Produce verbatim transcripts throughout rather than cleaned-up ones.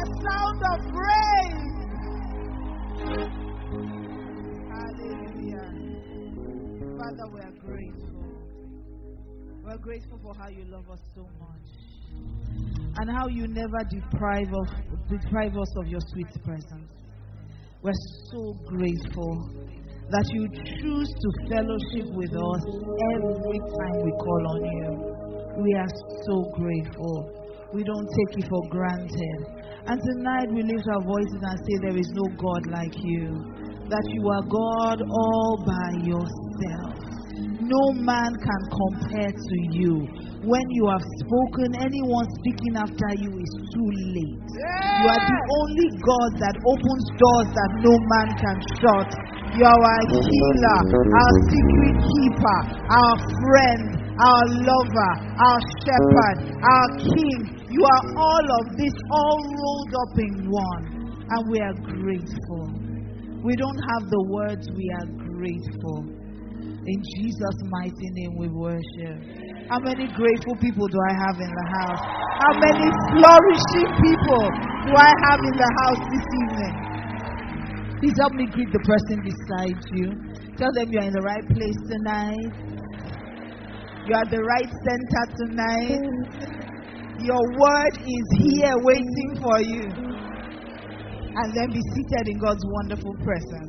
sound of praise. Hallelujah. Father, we are grateful. We are grateful for how you love us so much. And how you never deprive of deprive us of your sweet presence. We're so grateful that you choose to fellowship with us every time we call on you. We are so grateful. We don't take it for granted. And tonight we lift our voices and say there is no God like you. That you are God all by yourself. No man can compare to you. When you have spoken, anyone speaking after you is too late. You are the only God that opens doors that no man can shut. You are our healer, our secret keeper, our friend, our lover, our shepherd, our king. You are all of this, all rolled up in one. And we are grateful. We don't have the words, we are grateful. In Jesus' mighty name we worship. How many grateful people do I have in the house? How many flourishing people do I have in the house this evening? Please help me greet the person beside you. Tell them you're in the right place tonight. You're at the right center tonight. Your word is here waiting for you. And then be seated in God's wonderful presence.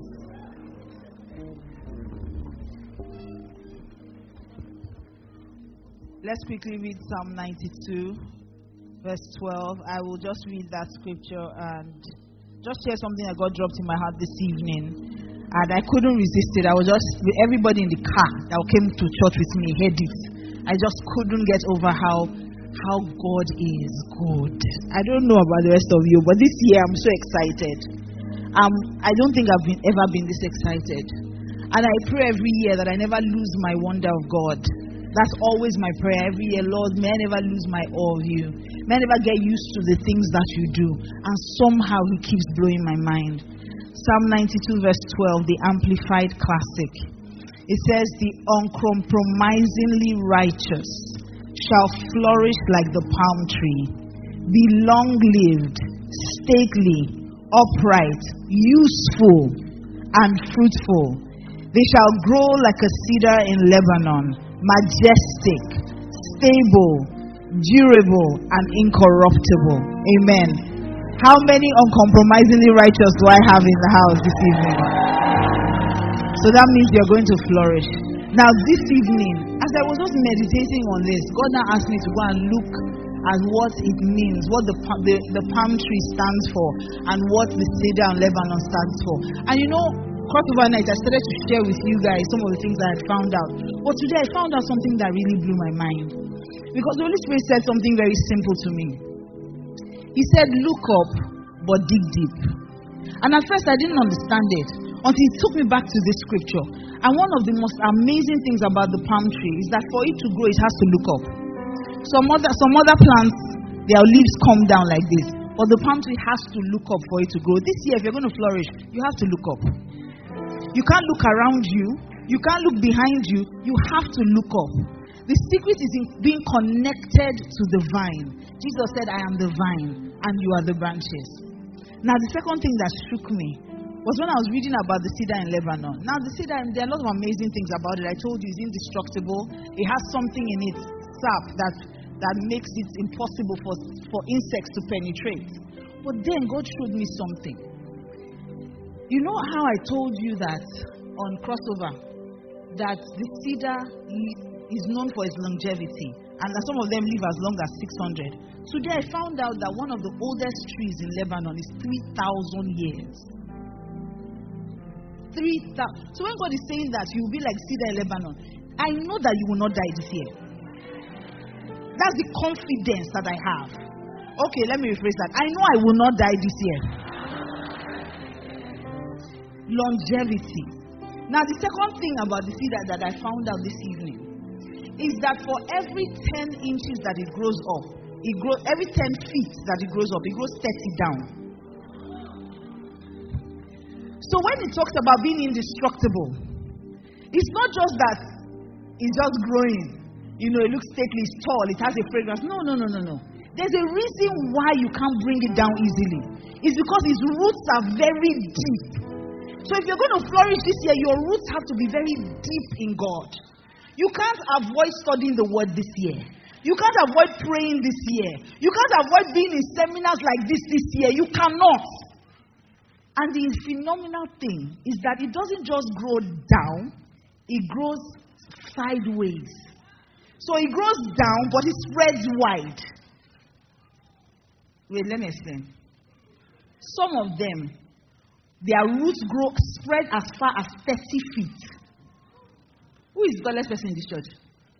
Let's quickly read Psalm ninety-two, verse twelve. I will just read that scripture and just share something that God dropped in my heart this evening. And I couldn't resist it. I was just, everybody in the car that came to church with me heard it. I just couldn't get over how how God is good. I don't know about the rest of you, but this year I'm so excited. Um, I don't think I've been, ever been this excited. And I pray every year that I never lose my wonder of God. That's always my prayer every year. Lord, may I never lose my awe of you. May I never get used to the things that you do. And somehow he keeps blowing my mind. Psalm ninety-two verse twelve, the Amplified Classic. It says, the uncompromisingly righteous shall flourish like the palm tree, be long-lived, stately, upright, useful, and fruitful. They shall grow like a cedar in Lebanon, majestic, stable, durable, and incorruptible. Amen. How many uncompromisingly righteous do I have in the house this evening? So that means you're going to flourish. Now this evening, as I was just meditating on this, God now asked me to go and look at what it means, what the, the, the palm tree stands for, and what the cedar in Lebanon stands for. And you know, crossover night, I started to share with you guys some of the things that I found out. But today I found out something that really blew my mind. Because the Holy Spirit said something very simple to me. He said, look up, but dig deep. And at first I didn't understand it until he took me back to this scripture. And one of the most amazing things about the palm tree is that for it to grow, it has to look up. Some other, some other plants, their leaves come down like this. But the palm tree has to look up for it to grow. This year, if you're going to flourish, you have to look up. You can't look around you. You can't look behind you. You have to look up. The secret is in being connected to the vine. Jesus said, I am the vine and you are the branches. Now, the second thing that shook me was when I was reading about the cedar in Lebanon. Now, the cedar, there are a lot of amazing things about it. I told you it's indestructible. It has something in its sap that, that makes it impossible for, for insects to penetrate. But then God showed me something. You know how I told you that on crossover, that the cedar is known for its longevity, and that some of them live as long as six hundred. Today I found out that one of the oldest trees in Lebanon is three thousand years. three thousand. So when God is saying that you will be like cedar in Lebanon, I know that you will not die this year. That's the confidence that I have. Okay, let me rephrase that. I know I will not die this year. Longevity. Now, the second thing about the cedar that I found out this evening is that for every ten inches that it grows up, it grows every ten feet that it grows up, it grows thirty down. So when it talks about being indestructible, it's not just that it's just growing. You know, it looks stately, it's tall, it has a fragrance. No, no, no, no, no. There's a reason why you can't bring it down easily. It's because its roots are very deep. So if you're going to flourish this year, your roots have to be very deep in God. You can't avoid studying the word this year. You can't avoid praying this year. You can't avoid being in seminars like this this year. You cannot. And the phenomenal thing is that it doesn't just grow down, it grows sideways. So it grows down, but it spreads wide. Wait, let me explain. Some of them, their roots grow, spread as far as thirty feet. Who is the tallest person in this church?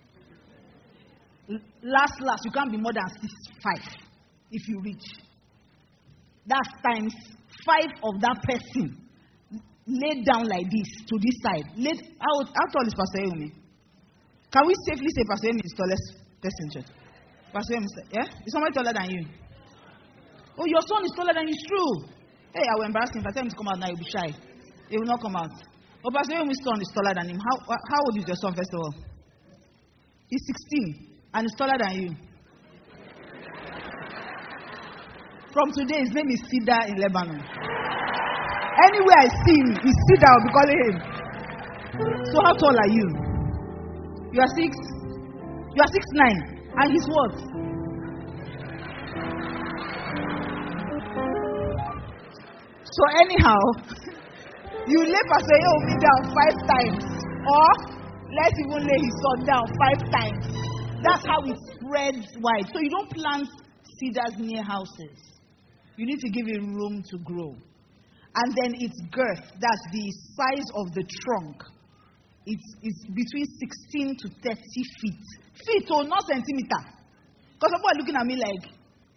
Last, last, you can't be more than six five if you reach. That's times five of that person laid down like this to this side. Laid, how, how tall is Pastor Emi? Can we safely say Pastor Emi is the tallest person in church? Pastor Emi, yeah? Is somebody taller than you? Oh, your son is taller than you, it's true. Hey, I will embarrass him. If I tell him to come out now, he'll be shy. He will not come out. Oh, Pastor Emi's son is taller than him. How, how old is your son, first of all? He's sixteen. And he's taller than you. From today, his name is Sida in Lebanon. Anywhere I see him, he's Sida, I'll be calling him. So how tall are you? You are six? You are six nine. And he's what? So anyhow, you lay Pastor Yomi down five times. Or let's even lay his son down five times. That's how it spreads wide. So you don't plant cedars near houses. You need to give it room to grow. And then its girth, that's the size of the trunk. It's, it's between sixteen to thirty feet. Feet, or not centimeter. Because people are looking at me like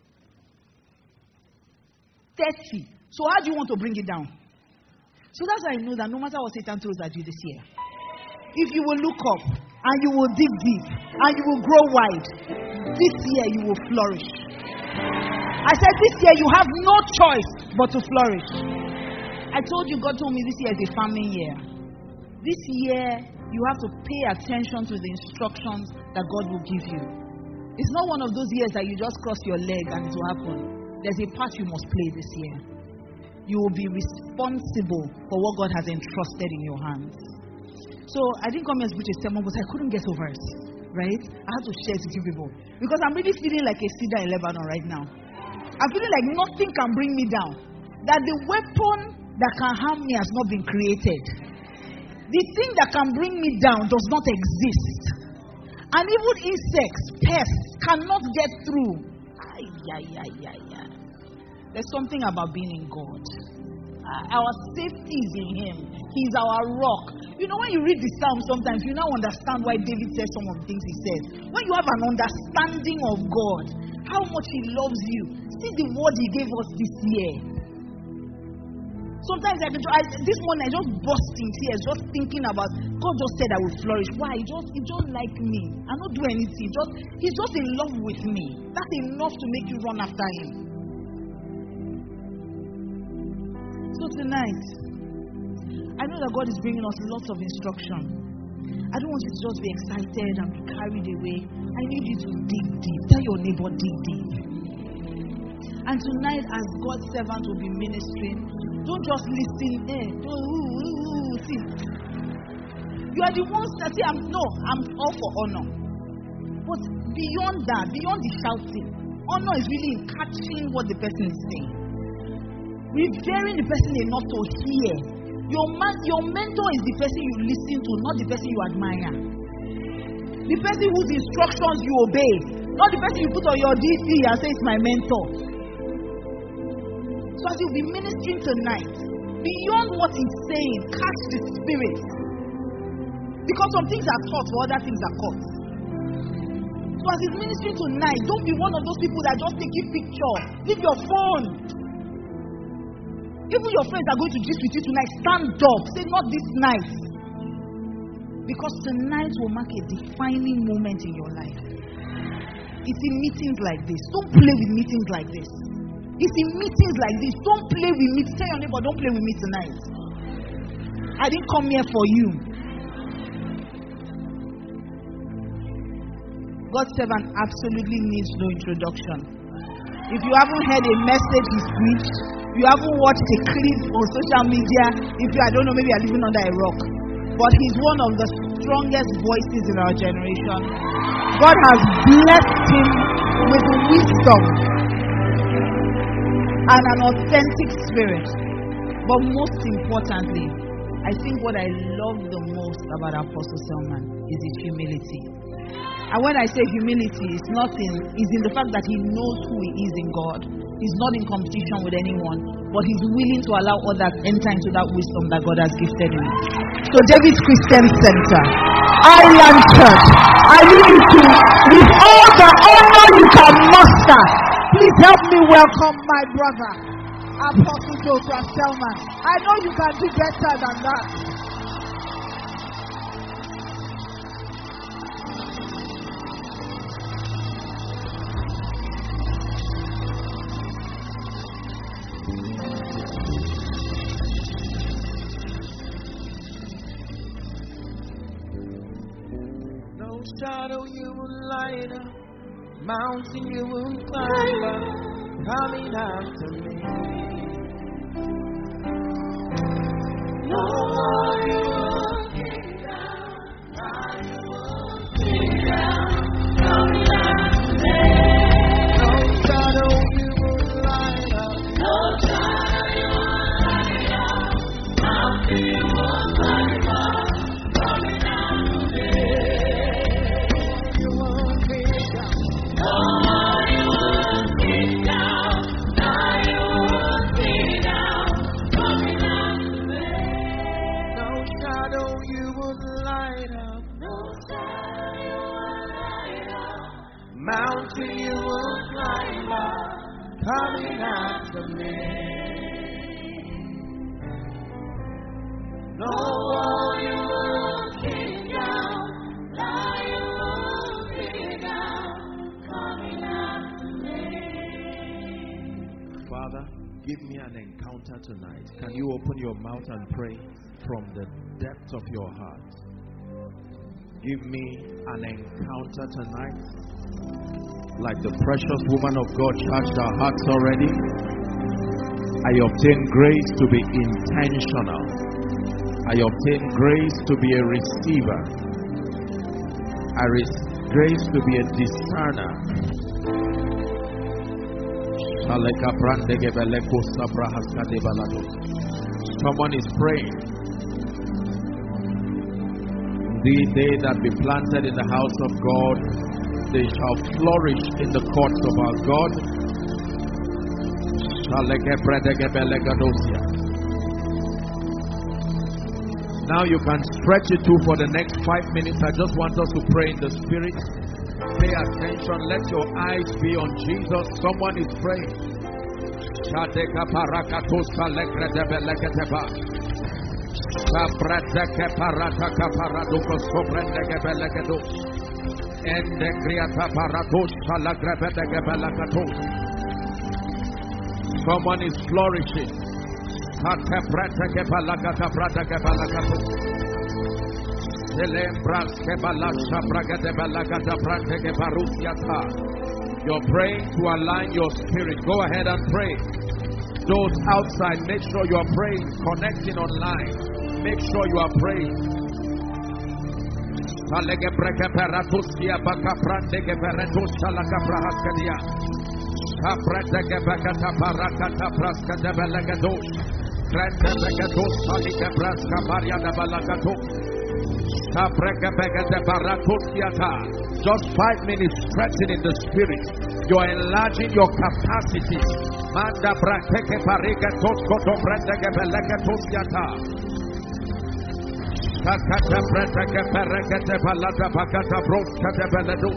thirty. So how do you want to bring it down? So that's why I know that no matter what Satan throws at you this year, if you will look up and you will dig deep and you will grow wide, this year you will flourish. I said this year you have no choice but to flourish. I told you, God told me this year is a farming year. This year you have to pay attention to the instructions that God will give you. It's not one of those years that you just cross your leg and it will happen. There's a part you must play this year. You will be responsible for what God has entrusted in your hands. So I didn't come here to preach a sermon, but I couldn't get over it. Right? I had to share it with you people. Because I'm really feeling like a cedar in Lebanon right now. I'm feeling like nothing can bring me down. That the weapon that can harm me has not been created. The thing that can bring me down does not exist. And even insects, pests, cannot get through. Ay, ay, ay, ay, ay. There's something about being in God. Uh, our safety is in Him. He's our rock. You know, when you read the Psalm sometimes, you now understand why David says some of the things he says. When you have an understanding of God, how much He loves you. See the word He gave us this year. Sometimes I, I this morning I just burst in tears, just thinking about God just said I will flourish. Why? He just He just like me. I don't do anything. Just He's just in love with me. That's enough to make you run after Him. So tonight, I know that God is bringing us lots of instruction. I don't want you to just be excited and be carried away. I need you to dig deep. Tell your neighbor, dig deep. And tonight, as God's servant will be ministering, don't just listen. Eh, don't, ooh, ooh, ooh, see. You are the ones that say, I'm, no, I'm all for honor. But beyond that, beyond the shouting, honor is really in catching what the person is saying. Revering the person enough to hear. Your man, your mentor is the person you listen to, not the person you admire. The person whose instructions you obey, not the person you put on your D C and say it's my mentor. So as you'll be ministering tonight, beyond what he's saying, catch the spirit. Because some things are taught, while other things are caught. So as he's ministering tonight, don't be one of those people that just take a picture. Leave your phone. Even your friends are going to gist with you tonight. Stand up. Say, not this night. Because tonight will mark a defining moment in your life. It's in meetings like this. Don't play with meetings like this. It's in meetings like this. Don't play with me. Tell your neighbor, don't play with me tonight. I didn't come here for you. God's servant absolutely needs no introduction. if you haven't heard a message he's preached, you haven't watched a clip on social media, if you, I don't know, maybe you're living under a rock. But he's one of the strongest voices in our generation. God has blessed him with wisdom and an authentic spirit. But most importantly, I think what I love the most about Apostle Selman is his humility. And when I say humility, it's not in, it's in the fact that he knows who he is in God. He's not in competition with anyone, but he's willing to allow others enter into that wisdom that God has gifted him. So David's Christian Center, Island Church, I need to, with all the honor you can muster, please help me welcome my brother, Apostle Joshua Selman. I know you can do better than that. No shadow you will light up, mountain you will climb up, coming after me. No one you will kick down, I will kick down, coming after me. No shadow you will light up, no shadow you will light up, mountain you will climb up, coming after me. You will kick down, no one you will kick down, I will kick down, coming after me. No shadow you will light up, no shadow you will light up, mountain you will climb up, coming after me. No wall you will kick down, lie you will kick down, coming after me. Father, give me an encounter tonight. Can you open your mouth and pray from the depth of your heart? Give me an encounter tonight. Like the precious woman of God charged our hearts already, I obtain grace to be intentional. I obtain grace to be a receiver. I receive grace to be a discerner. Someone is praying. The day that be planted in the house of God, they shall flourish in the courts of our God. Now you can stretch it too for the next five minutes. I just want us to pray in the Spirit. Pay attention. Let your eyes be on Jesus. Someone is praying. Someone is flourishing. You're praying to align your spirit. Go ahead and pray. Those outside, make sure you are praying. Connecting online, make sure you are praying. Just five minutes stretching in the Spirit. You're enlarging your capacity. Manda brateke parika tosko brateke beleke toskiata. Kakata brateke perekete balata bakata broskate beledu.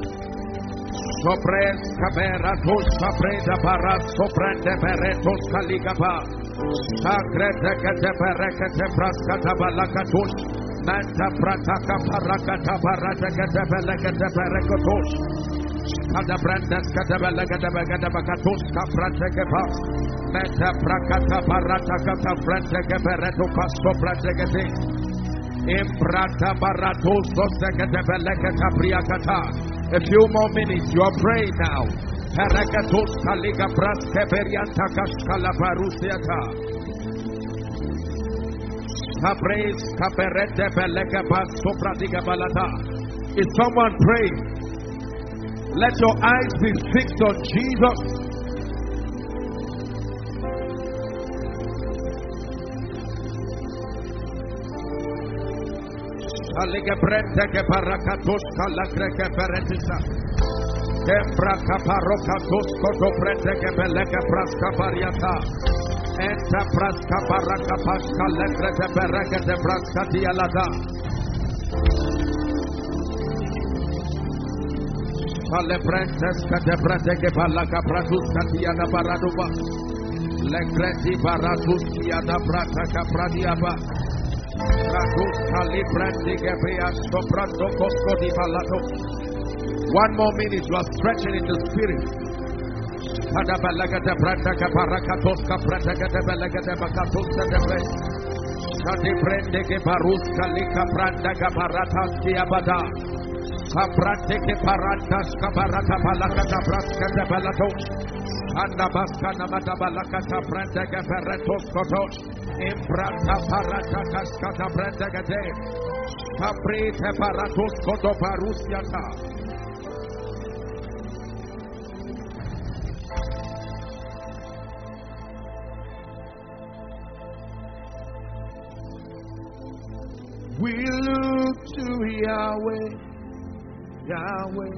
Sopres kabera tos sapreda barat soprende beretos kaligaba. Sagrete kete perekete braskata balakatos. Manta prataka parakata barata kete belekete perekotos. Kada brandas kada belekete begede bakatos kaprateke pas. Manta prakata barata kata branteke bereto kasto branteke. Imprata baratos sosekete belekete priakata. A few more minutes, you are praying now. Perakatos Kaliga Braske Berianta Kashkala Barusiata. Sabres Kaperete Belega Bas Sopradiga Balata. Is someone praying? Let your eyes be fixed on Jesus. Alige Brente ke Barakatos Kalagreke Beretisa. Kembra Kaparokatos Koto Brente ke Belega Braska Bariata. Enta Braska Baraka Paska Legrete Berege de Braska Dialada. Celebrentes Cadebrate que Balaga Pratus Catiana Baraduba Legreti Baratus Kiana Brata Capradiaba Pratus Calibrante Gabrias Soprando Cosco di Balato. One more minute, you are stretching in the spirit. Cadabalaga de Branda Caparakatos Caprata Cadabalaga de Bacatus de Bre Cadibrende que Barus Calica Branda Caparatas Kiabada. Kabrante ke parantas kabarata balakata braska de balatos anda baskana mata balakata brande ke beretos kotos imbrata parata kaskata brande ke de kabrite paratos koto parusiata. We look to Yahweh, Yahweh,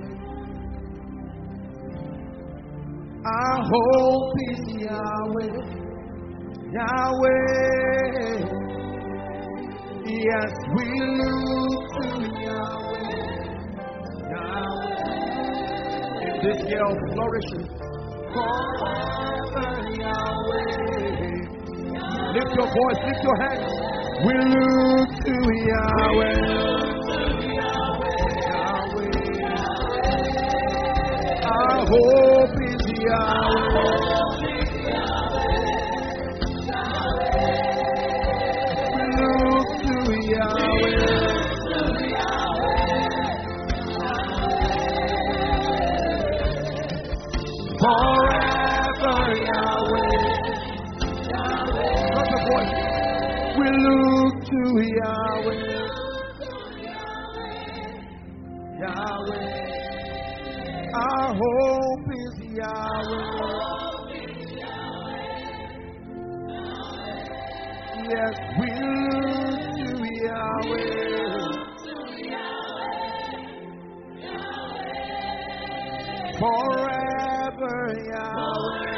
our hope is Yahweh, Yahweh. Yes, we look to Yahweh, Yahweh. In this year of flourishing, forever Yahweh. Lift your voice, lift your hands. We look to Yahweh. Our hope is Yahweh. We look to Yahweh. Forever Yahweh. Not the voice. We look to Yahweh. Yahweh. Our hope is Yahweh. Yes, we look to Yahweh. Forever Yahweh.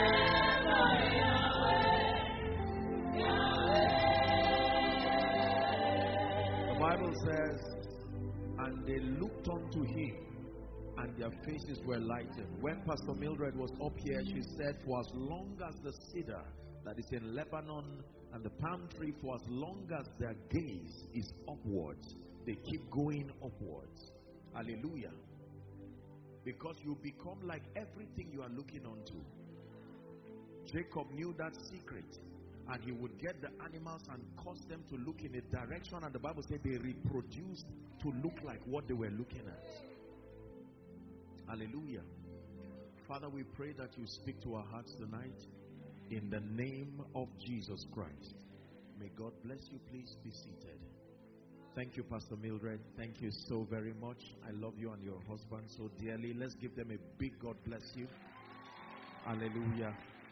The Bible says, and they looked unto him, and their faces were lightened. When Pastor Mildred was up here, she said, for as long as the cedar that is in Lebanon and the palm tree, for as long as their gaze is upwards, they keep going upwards. Hallelujah. Because you become like everything you are looking onto. Jacob knew that secret, and he would get the animals and cause them to look in a direction, and the Bible said they reproduced to look like what they were looking at. Hallelujah. Father, we pray that you speak to our hearts tonight in the name of Jesus Christ. May God bless you. Please be seated. Thank you, Pastor Mildred. Thank you so very much. I love you and your husband so dearly. Let's give them a big God bless you. Hallelujah.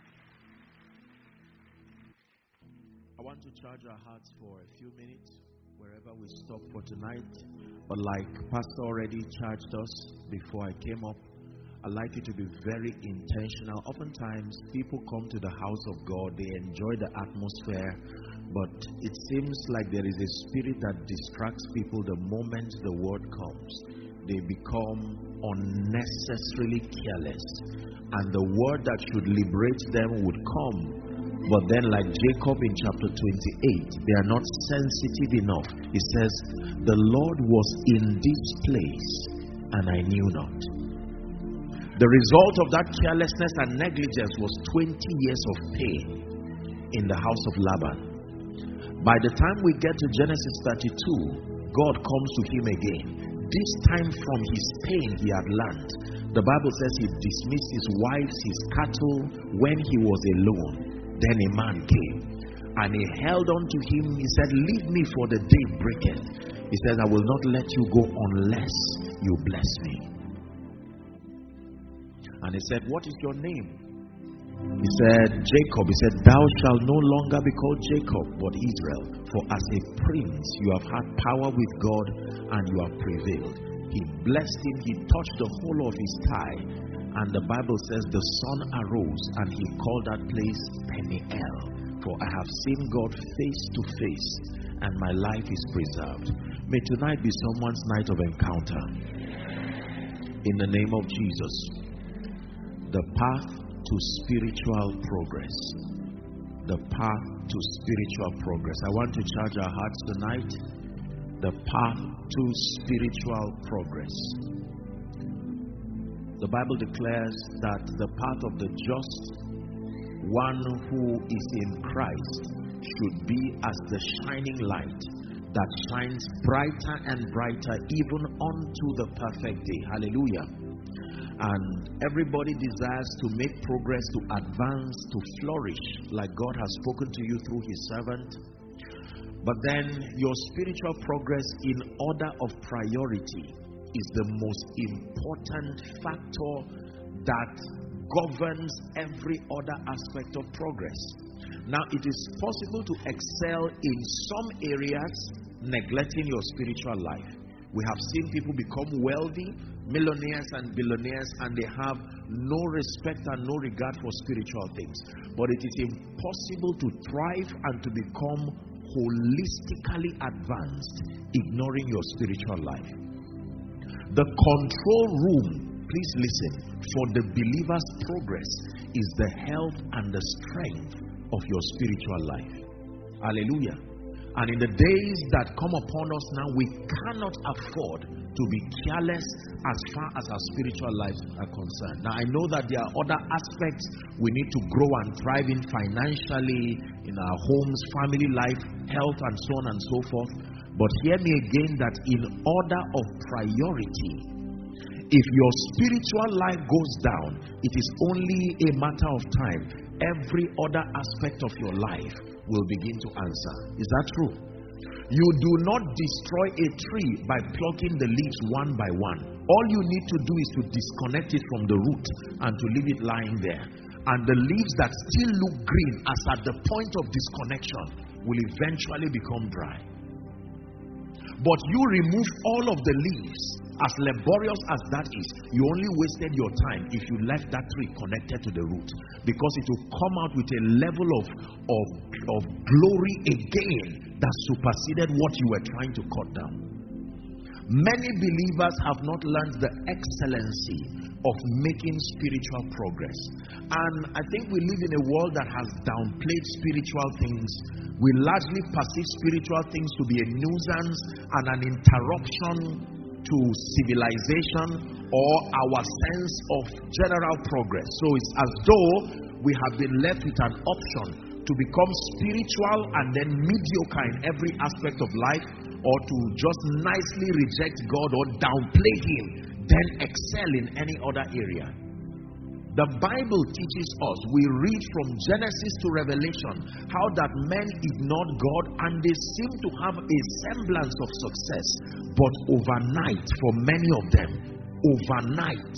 I want to charge our hearts for a few minutes wherever we stop for tonight. But like Pastor already charged us before I came up, I'd like you to be very intentional. Oftentimes, people come to the house of God, they enjoy the atmosphere, but it seems like there is a spirit that distracts people the moment the word comes. They become unnecessarily careless, and the word that should liberate them would come. But then, like Jacob in chapter twenty-eight, they are not sensitive enough. He says, the Lord was in this place, and I knew not. The result of that carelessness and negligence was twenty years of pain in the house of Laban. By the time we get to Genesis thirty-two, God comes to him again. This time from his pain he had learned The Bible says he dismissed his wives, his cattle when he was alone. Then a man came and he held on to him. He said, leave me, for the day breaketh. He says, I will not let you go unless you bless me. And he said, what is your name? He said, Jacob. He said, thou shalt no longer be called Jacob, but Israel. For as a prince you have had power with God, and you have prevailed. He blessed him. He touched the whole of his thigh. And the Bible says the sun arose, and he called that place Peniel. For I have seen God face to face, and my life is preserved. May tonight be someone's night of encounter. In the name of Jesus. The path to spiritual progress. The path to spiritual progress. I want to charge our hearts tonight. The path to spiritual progress. The Bible declares that the path of the just, one who is in Christ, should be as the shining light that shines brighter and brighter even unto the perfect day. Hallelujah. And everybody desires to make progress, to advance, to flourish, like God has spoken to you through his servant. But then your spiritual progress in order of priority is the most important factor that governs every other aspect of progress. Now, it is possible to excel in some areas, neglecting your spiritual life. We have seen people become wealthy, millionaires and billionaires, and they have no respect and no regard for spiritual things. But it is impossible to thrive and to become holistically advanced ignoring your spiritual life. The control room, please listen, for the believer's progress is the health and the strength of your spiritual life. Hallelujah. And in the days that come upon us now, we cannot afford to be careless as far as our spiritual lives are concerned. Now, I know that there are other aspects we need to grow and thrive in financially, in our homes, family life, health, and so on and so forth. But hear me again, that in order of priority, if your spiritual life goes down, it is only a matter of time. Every other aspect of your life will begin to answer. Is that true? You do not destroy a tree by plucking the leaves one by one. All you need to do is to disconnect it from the root and to leave it lying there. And the leaves that still look green as at the point of disconnection will eventually become dry. But you remove all of the leaves, as laborious as that is, you only wasted your time if you left that tree connected to the root, because it will come out with a level of, of, of glory again that superseded what you were trying to cut down. Many believers have not learned the excellency of making spiritual progress. And I think we live in a world that has downplayed spiritual things. We largely perceive spiritual things to be a nuisance and an interruption to civilization or our sense of general progress. So it's as though we have been left with an option to become spiritual and then mediocre in every aspect of life, or to just nicely reject God or downplay him, then excel in any other area. The Bible teaches us, we read from Genesis to Revelation, how that men ignored God and they seem to have a semblance of success. But overnight, for many of them, overnight,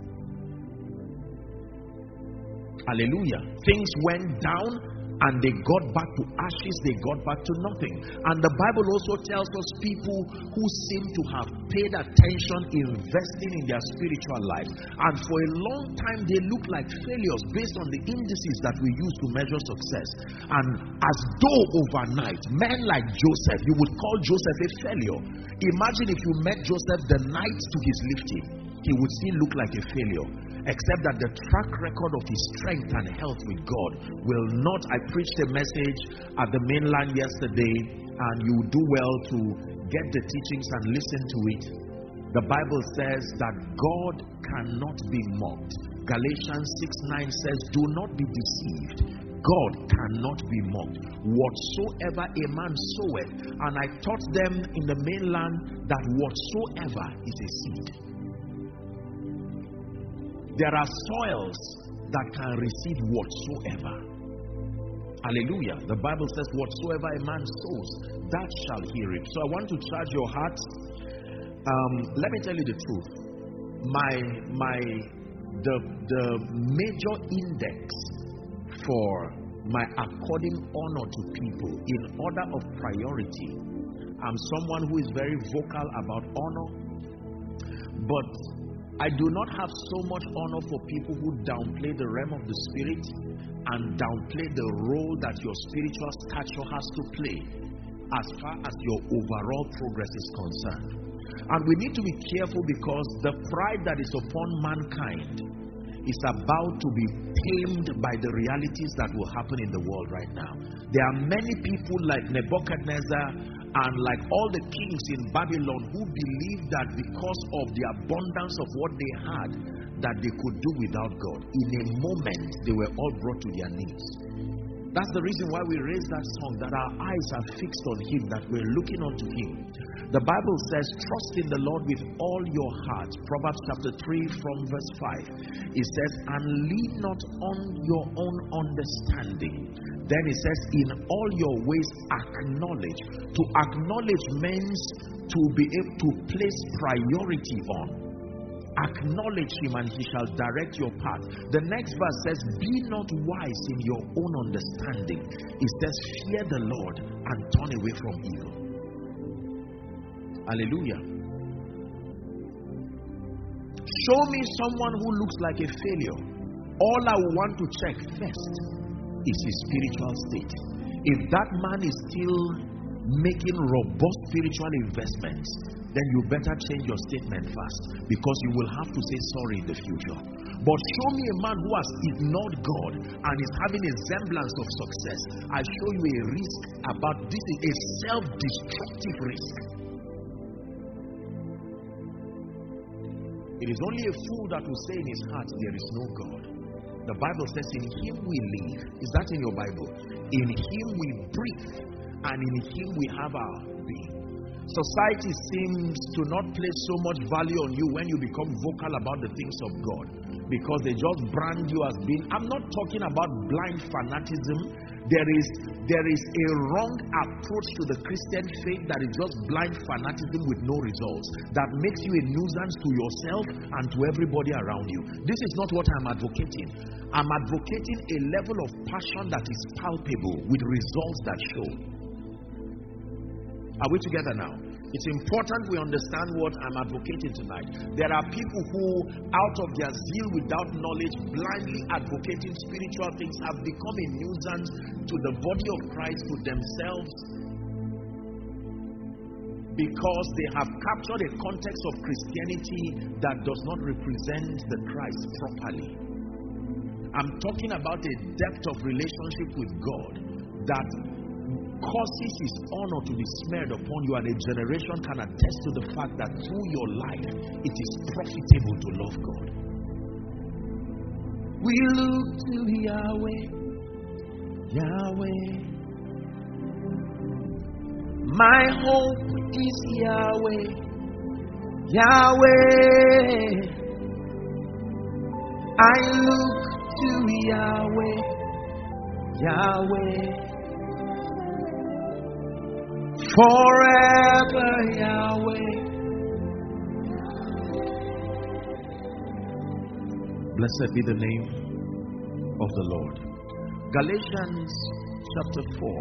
hallelujah, things went down and they got back to ashes, they got back to nothing. And the Bible also tells us people who seem to have paid attention, investing in their spiritual life, and for a long time they look like failures based on the indices that we use to measure success. And as though overnight, men like Joseph, you would call Joseph a failure. Imagine if you met Joseph the night to his lifting, he would still look like a failure, except that the track record of his strength and health with God will not. I preached a message at the mainland yesterday, and you do well to get the teachings and listen to it. The Bible says that God cannot be mocked. Galatians six nine says, do not be deceived. God cannot be mocked. Whatsoever a man soweth, and I taught them in the mainland that whatsoever is a seed. There are soils that can receive whatsoever. Hallelujah. The Bible says, whatsoever a man sows, that shall he reap. So I want to charge your heart. Um, let me tell you the truth. My my the the major index for my according honor to people in order of priority. I'm someone who is very vocal about honor, but I do not have so much honor for people who downplay the realm of the spirit and downplay the role that your spiritual stature has to play as far as your overall progress is concerned. And we need to be careful, because the pride that is upon mankind is about to be tamed by the realities that will happen in the world right now. There are many people like Nebuchadnezzar and like all the kings in Babylon who believed that because of the abundance of what they had, that they could do without God. In a moment, they were all brought to their knees. That's the reason why we raise that song, that our eyes are fixed on Him, that we're looking unto Him. The Bible says, trust in the Lord with all your heart. Proverbs chapter three from verse five. It says, and lean not on your own understanding. Then it says, in all your ways acknowledge. To acknowledge means to be able to place priority on. Acknowledge Him and He shall direct your path. The next verse says, be not wise in your own understanding. It says, fear the Lord and turn away from evil. Hallelujah. Show me someone who looks like a failure. All I want to check first is his spiritual state. If that man is still making robust spiritual investments, then you better change your statement fast, because you will have to say sorry in the future. But show me a man who has ignored God and is having a semblance of success. I show you a risk about this, is a self-destructive risk. It is only a fool that will say in his heart, there is no God. The Bible says, in Him we live. Is that in your Bible? In Him we breathe, and in Him we have our being. Society seems to not place so much value on you when you become vocal about the things of God, because they just brand you as being. I'm not talking about blind fanaticism. There is there is a wrong approach to the Christian faith that is just blind fanaticism with no results, that makes you a nuisance to yourself and to everybody around you. This is not what I'm advocating. I'm advocating a level of passion that is palpable with results that show. Are we together now? It's important we understand what I'm advocating tonight. There are people who, out of their zeal without knowledge, blindly advocating spiritual things, have become a nuisance to the body of Christ, to themselves, because they have captured a context of Christianity that does not represent the Christ properly. I'm talking about a depth of relationship with God that causes His honor to be smeared upon you, and a generation can attest to the fact that through your life it is profitable to love God. We look to Yahweh, Yahweh. My hope is Yahweh, Yahweh. I look to Yahweh, Yahweh. Forever Yahweh. Blessed be the name of the Lord. Galatians chapter four.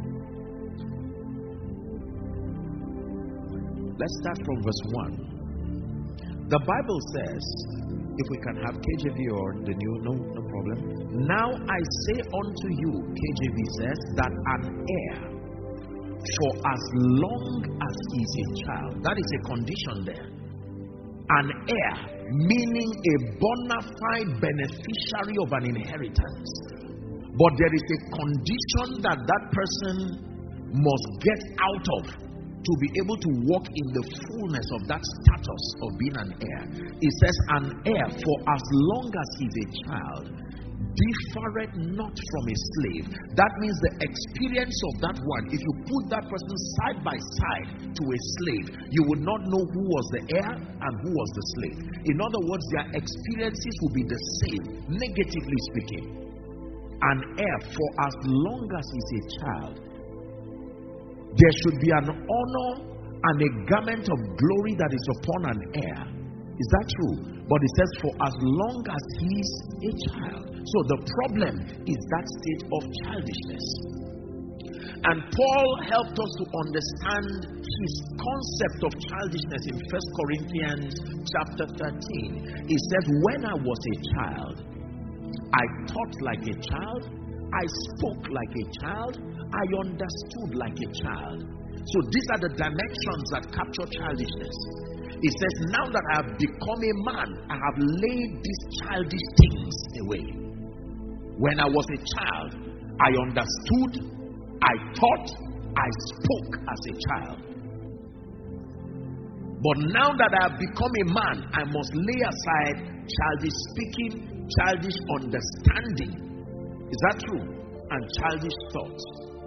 Let's start from verse one. The Bible says, if we can have K J V or the new, no, no problem. Now I say unto you, K J V says, that an heir, for as long as he is a child. That is a condition there. An heir, meaning a bona fide beneficiary of an inheritance. But there is a condition that that person must get out of to be able to walk in the fullness of that status of being an heir. It says, an heir, for as long as he is a child, differeth not from a slave. That means the experience of that one, if you put that person side by side to a slave, you would not know who was the heir and who was the slave. In other words, their experiences will be the same, negatively speaking. An heir, for as long as he's a child, there should be an honor and a garment of glory that is upon an heir. Is that true? But it says, for as long as he's a child. So the problem is that state of childishness. And Paul helped us to understand his concept of childishness in First Corinthians chapter thirteen. He said, when I was a child, I thought like a child, I spoke like a child, I understood like a child. So these are the dimensions that capture childishness. He says, now that I have become a man, I have laid these childish things away. When I was a child, I understood, I thought, I spoke as a child. But now that I have become a man, I must lay aside childish speaking, childish understanding. Is that true? And childish thoughts.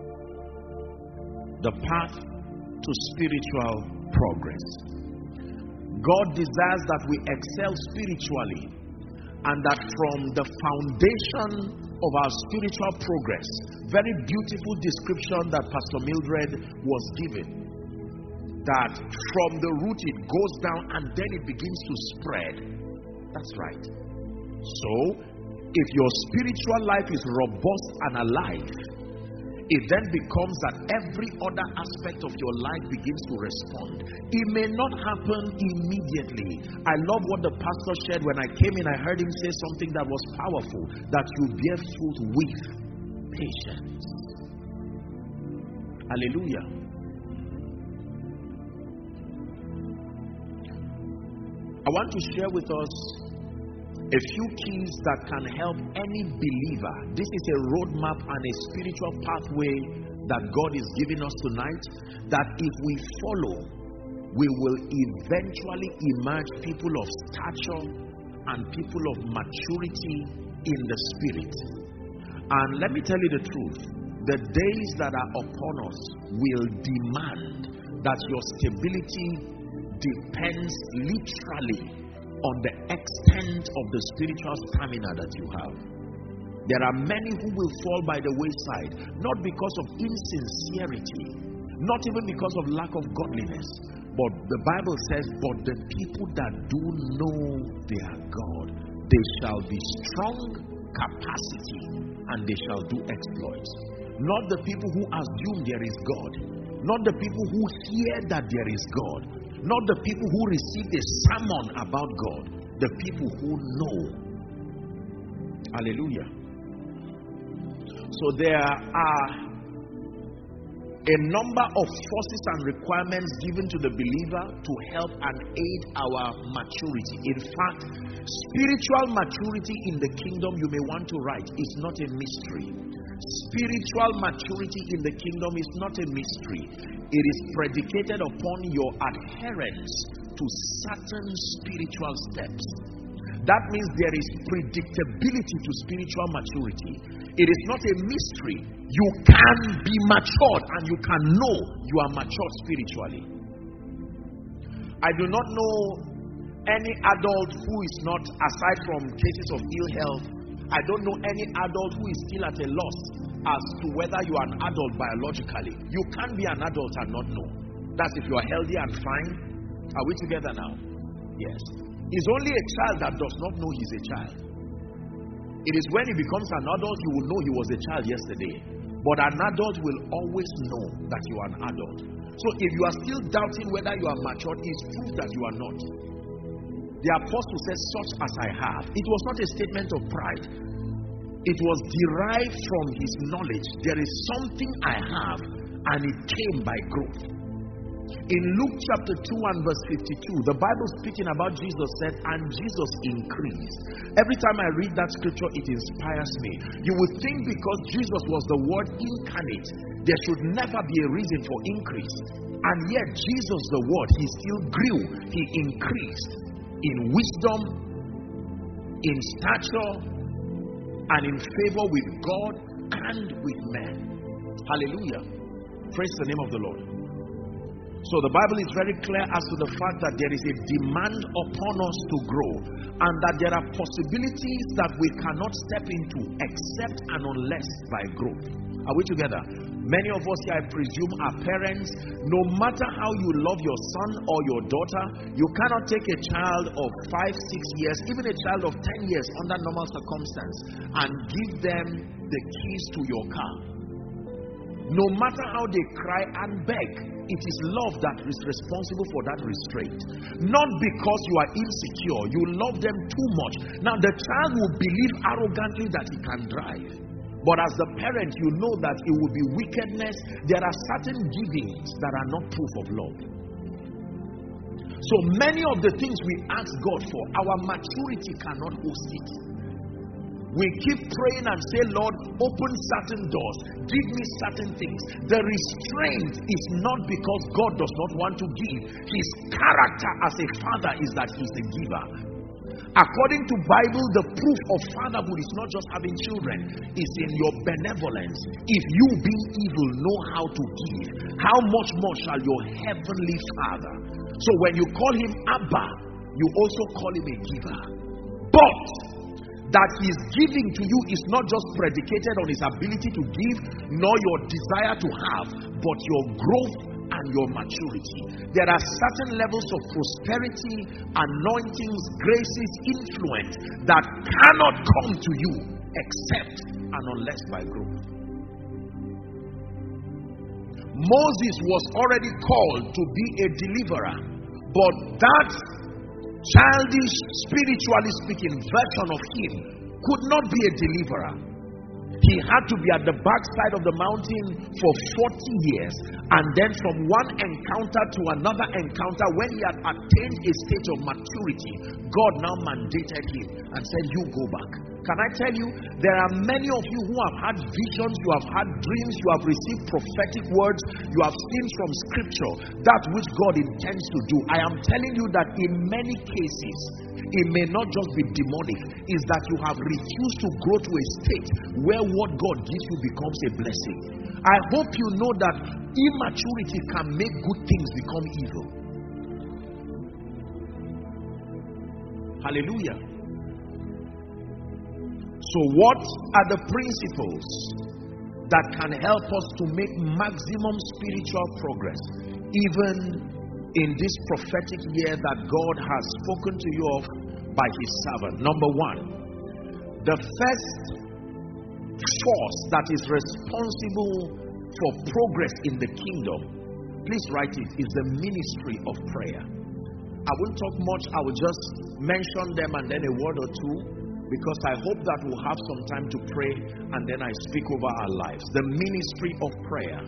The path to spiritual progress. God desires that we excel spiritually, and that from the foundation of our spiritual progress, very beautiful description that Pastor Mildred was given, that from the root it goes down and then it begins to spread. That's right. So, if your spiritual life is robust and alive, it then becomes that every other aspect of your life begins to respond. It may not happen immediately. I love what the pastor shared when I came in. I heard him say something that was powerful, that you bear fruit with patience. Hallelujah. I want to share with us a few keys that can help any believer. This is a roadmap and a spiritual pathway that God is giving us tonight, that if we follow, we will eventually emerge people of stature and people of maturity in the spirit. And let me tell you the truth, the days that are upon us will demand that your stability depends literally on the extent of the spiritual stamina that you have. There are many who will fall by the wayside, not because of insincerity, not even because of lack of godliness, but the Bible says, but the people that do know their God, they shall be strong capacity and they shall do exploits. Not the people who assume there is God, not the people who hear that there is God, not the people who received a sermon about God, the people who know. Hallelujah. So there are a number of forces and requirements given to the believer to help and aid our maturity. In fact, spiritual maturity in the kingdom, you may want to write, is not a mystery. Spiritual maturity in the kingdom is not a mystery. It is predicated upon your adherence to certain spiritual steps. That means there is predictability to spiritual maturity. It is not a mystery. You can be matured and you can know you are matured spiritually. I do not know any adult who is not, aside from cases of ill health, I don't know any adult who is still at a loss as to whether you are an adult biologically. You can be an adult and not know. That's if you are healthy and fine. Are we together now? Yes. It's only a child that does not know he's a child. It is when he becomes an adult you will know he was a child yesterday. But an adult will always know that you are an adult. So if you are still doubting whether you are matured, it's proof that you are not. The apostle says, such as I have. It was not a statement of pride. It was derived from his knowledge. There is something I have, and it came by growth. In Luke chapter two and verse fifty-two, the Bible speaking about Jesus said, and Jesus increased. Every time I read that scripture, it inspires me. You would think because Jesus was the Word incarnate, there should never be a reason for increase. And yet Jesus, the Word, he still grew. He increased in wisdom, in stature, and in favor with God and with men. Hallelujah. Praise the name of the Lord. So the Bible is very clear as to the fact that there is a demand upon us to grow, and that there are possibilities that we cannot step into except and unless by growth. Are we together? Many of us here, I presume, are parents. No matter how you love your son or your daughter, you cannot take a child of five, six years, even a child of ten years under normal circumstance, and give them the keys to your car. No matter how they cry and beg, it is love that is responsible for that restraint. Not because you are insecure, you love them too much. Now the child will believe arrogantly that he can drive. But as the parent, you know that it will be wickedness. There are certain givings that are not proof of love. So many of the things we ask God for, our maturity cannot host it. We keep praying and say, Lord, open certain doors, give me certain things. The restraint is not because God does not want to give. His character as a father is that he's a giver. According to Bible, the proof of fatherhood is not just having children, it's in your benevolence. If you being evil know how to give, how much more shall your heavenly Father? So when you call him Abba, you also call him a giver. But that his giving to you is not just predicated on his ability to give, nor your desire to have, but your growth and your maturity. There are certain levels of prosperity, anointings, graces, influence that cannot come to you except and unless by growth. Moses was already called to be a deliverer, but that childish, spiritually speaking, version of him could not be a deliverer. He had to be at the backside of the mountain for forty years, and then from one encounter to another encounter, when he had attained a stage of maturity, God now mandated him and said, you go back. Can I tell you, there are many of you who have had visions, you have had dreams, you have received prophetic words, you have seen from scripture that which God intends to do. I am telling you that in many cases, it may not just be demonic, is that you have refused to grow to a state where what God gives you becomes a blessing. I hope you know that immaturity can make good things become evil. Hallelujah. So what are the principles that can help us to make maximum spiritual progress, even in this prophetic year that God has spoken to you of by his servant? Number one, the first force that is responsible for progress in the kingdom, please write it, is the ministry of prayer. I won't talk much, I will just mention them and then a word or two, because I hope that we'll have some time to pray and then I speak over our lives. The ministry of prayer.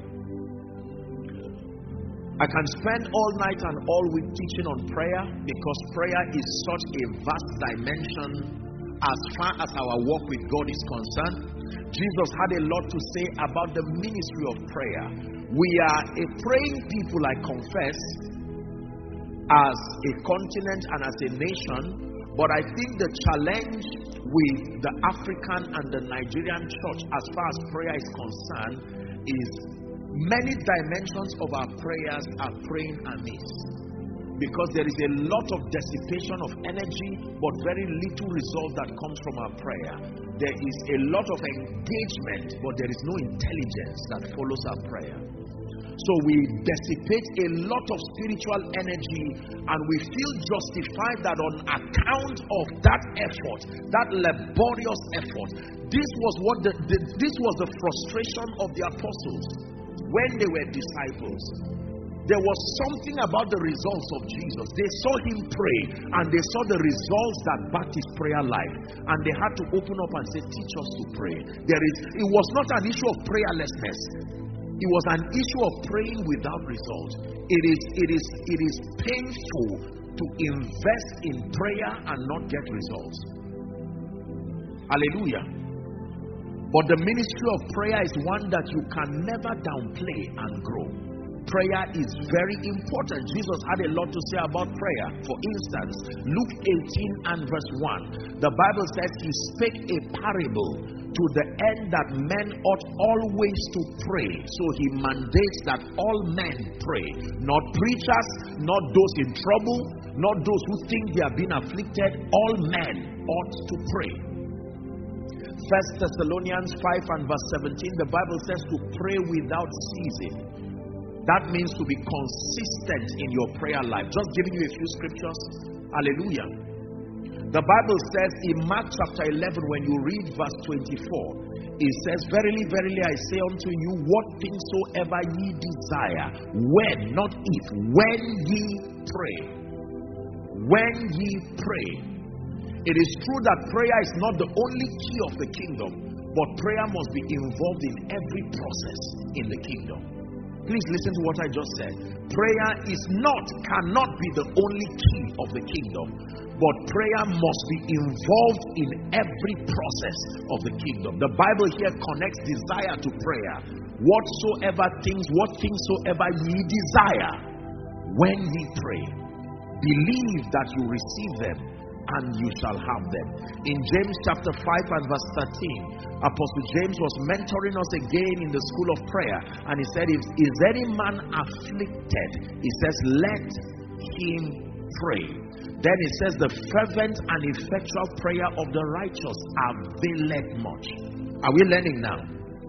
I can spend all night and all week teaching on prayer, because prayer is such a vast dimension as far as our walk with God is concerned. Jesus had a lot to say about the ministry of prayer. We are a praying people, I confess, as a continent and as a nation. But I think the challenge with the African and the Nigerian church as far as prayer is concerned is many dimensions of our prayers are praying amiss, because there is a lot of dissipation of energy but very little result that comes from our prayer. There is a lot of engagement but there is no intelligence that follows our prayer. So we dissipate a lot of spiritual energy, and we feel justified that on account of that effort, that laborious effort, this was what the, the this was the frustration of the apostles when they were disciples. There was something about the results of Jesus. They saw him pray and they saw the results that backed his prayer life, and they had to open up and say, teach us to pray. There is it was not an issue of prayerlessness. It was an issue of praying without result. It is, it is, it is painful to invest in prayer and not get results. Hallelujah. But the ministry of prayer is one that you can never downplay and grow. Prayer is very important. Jesus had a lot to say about prayer. For instance, Luke eighteen and verse one, the Bible says he spake a parable to the end that men ought always to pray. So he mandates that all men pray. Not preachers, not those in trouble, not those who think they have been afflicted. All men ought to pray. First Thessalonians five and verse seventeen, the Bible says to pray without ceasing. That means to be consistent in your prayer life. Just giving you a few scriptures. Hallelujah. The Bible says in Mark chapter eleven, when you read verse twenty-four, it says, verily, verily, I say unto you, what things soever ye desire, when, not if, when ye pray. When ye pray. It is true that prayer is not the only key of the kingdom, but prayer must be involved in every process in the kingdom. Please listen to what I just said. Prayer is not, cannot be the only key of the kingdom, but prayer must be involved in every process of the kingdom. The Bible here connects desire to prayer. Whatsoever things, what things soever ye desire, when ye pray, believe that you receive them, and you shall have them. In James chapter five and verse thirteen, Apostle James was mentoring us again in the school of prayer, and he said, if is any man afflicted, he says, let him pray. Then he says, the fervent and effectual prayer of the righteous availeth much. Are we learning now?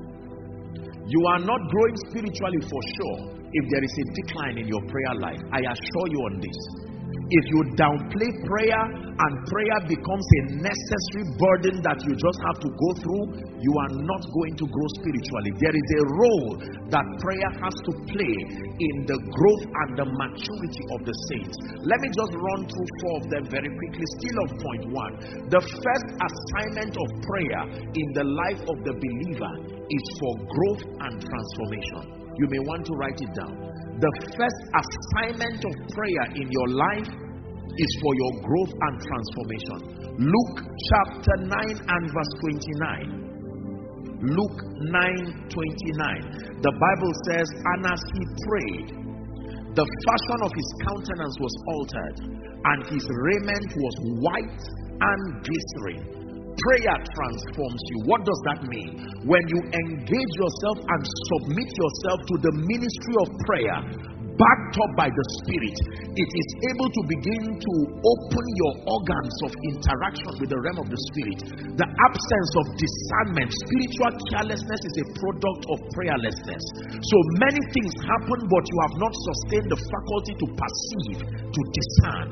You are not growing spiritually for sure if there is a decline in your prayer life. I assure you on this. If you downplay prayer and prayer becomes a necessary burden that you just have to go through, you are not going to grow spiritually. There is a role that prayer has to play in the growth and the maturity of the saints. Let me just run through four of them very quickly. Still on point one. The first assignment of prayer in the life of the believer is for growth and transformation. You may want to write it down. The first assignment of prayer in your life is for your growth and transformation. Luke chapter nine and verse twenty-nine. Luke nine twenty-nine. The Bible says, and as he prayed, the fashion of his countenance was altered, and his raiment was white and glittering. Prayer transforms you. What does that mean? When you engage yourself and submit yourself to the ministry of prayer, backed up by the Spirit, it is able to begin to open your organs of interaction with the realm of the Spirit. The absence of discernment, spiritual carelessness, is a product of prayerlessness. So many things happen, but you have not sustained the faculty to perceive, to discern.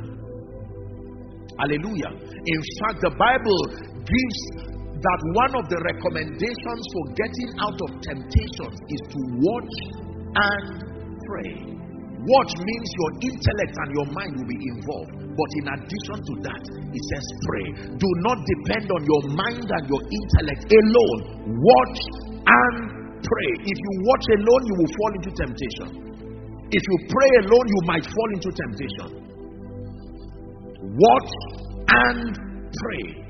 Hallelujah. In fact, the Bible gives that one of the recommendations for getting out of temptation is to watch and pray. Watch means your intellect and your mind will be involved. But in addition to that, it says pray. Do not depend on your mind and your intellect alone. Watch and pray. If you watch alone, you will fall into temptation. If you pray alone, you might fall into temptation. Watch and pray.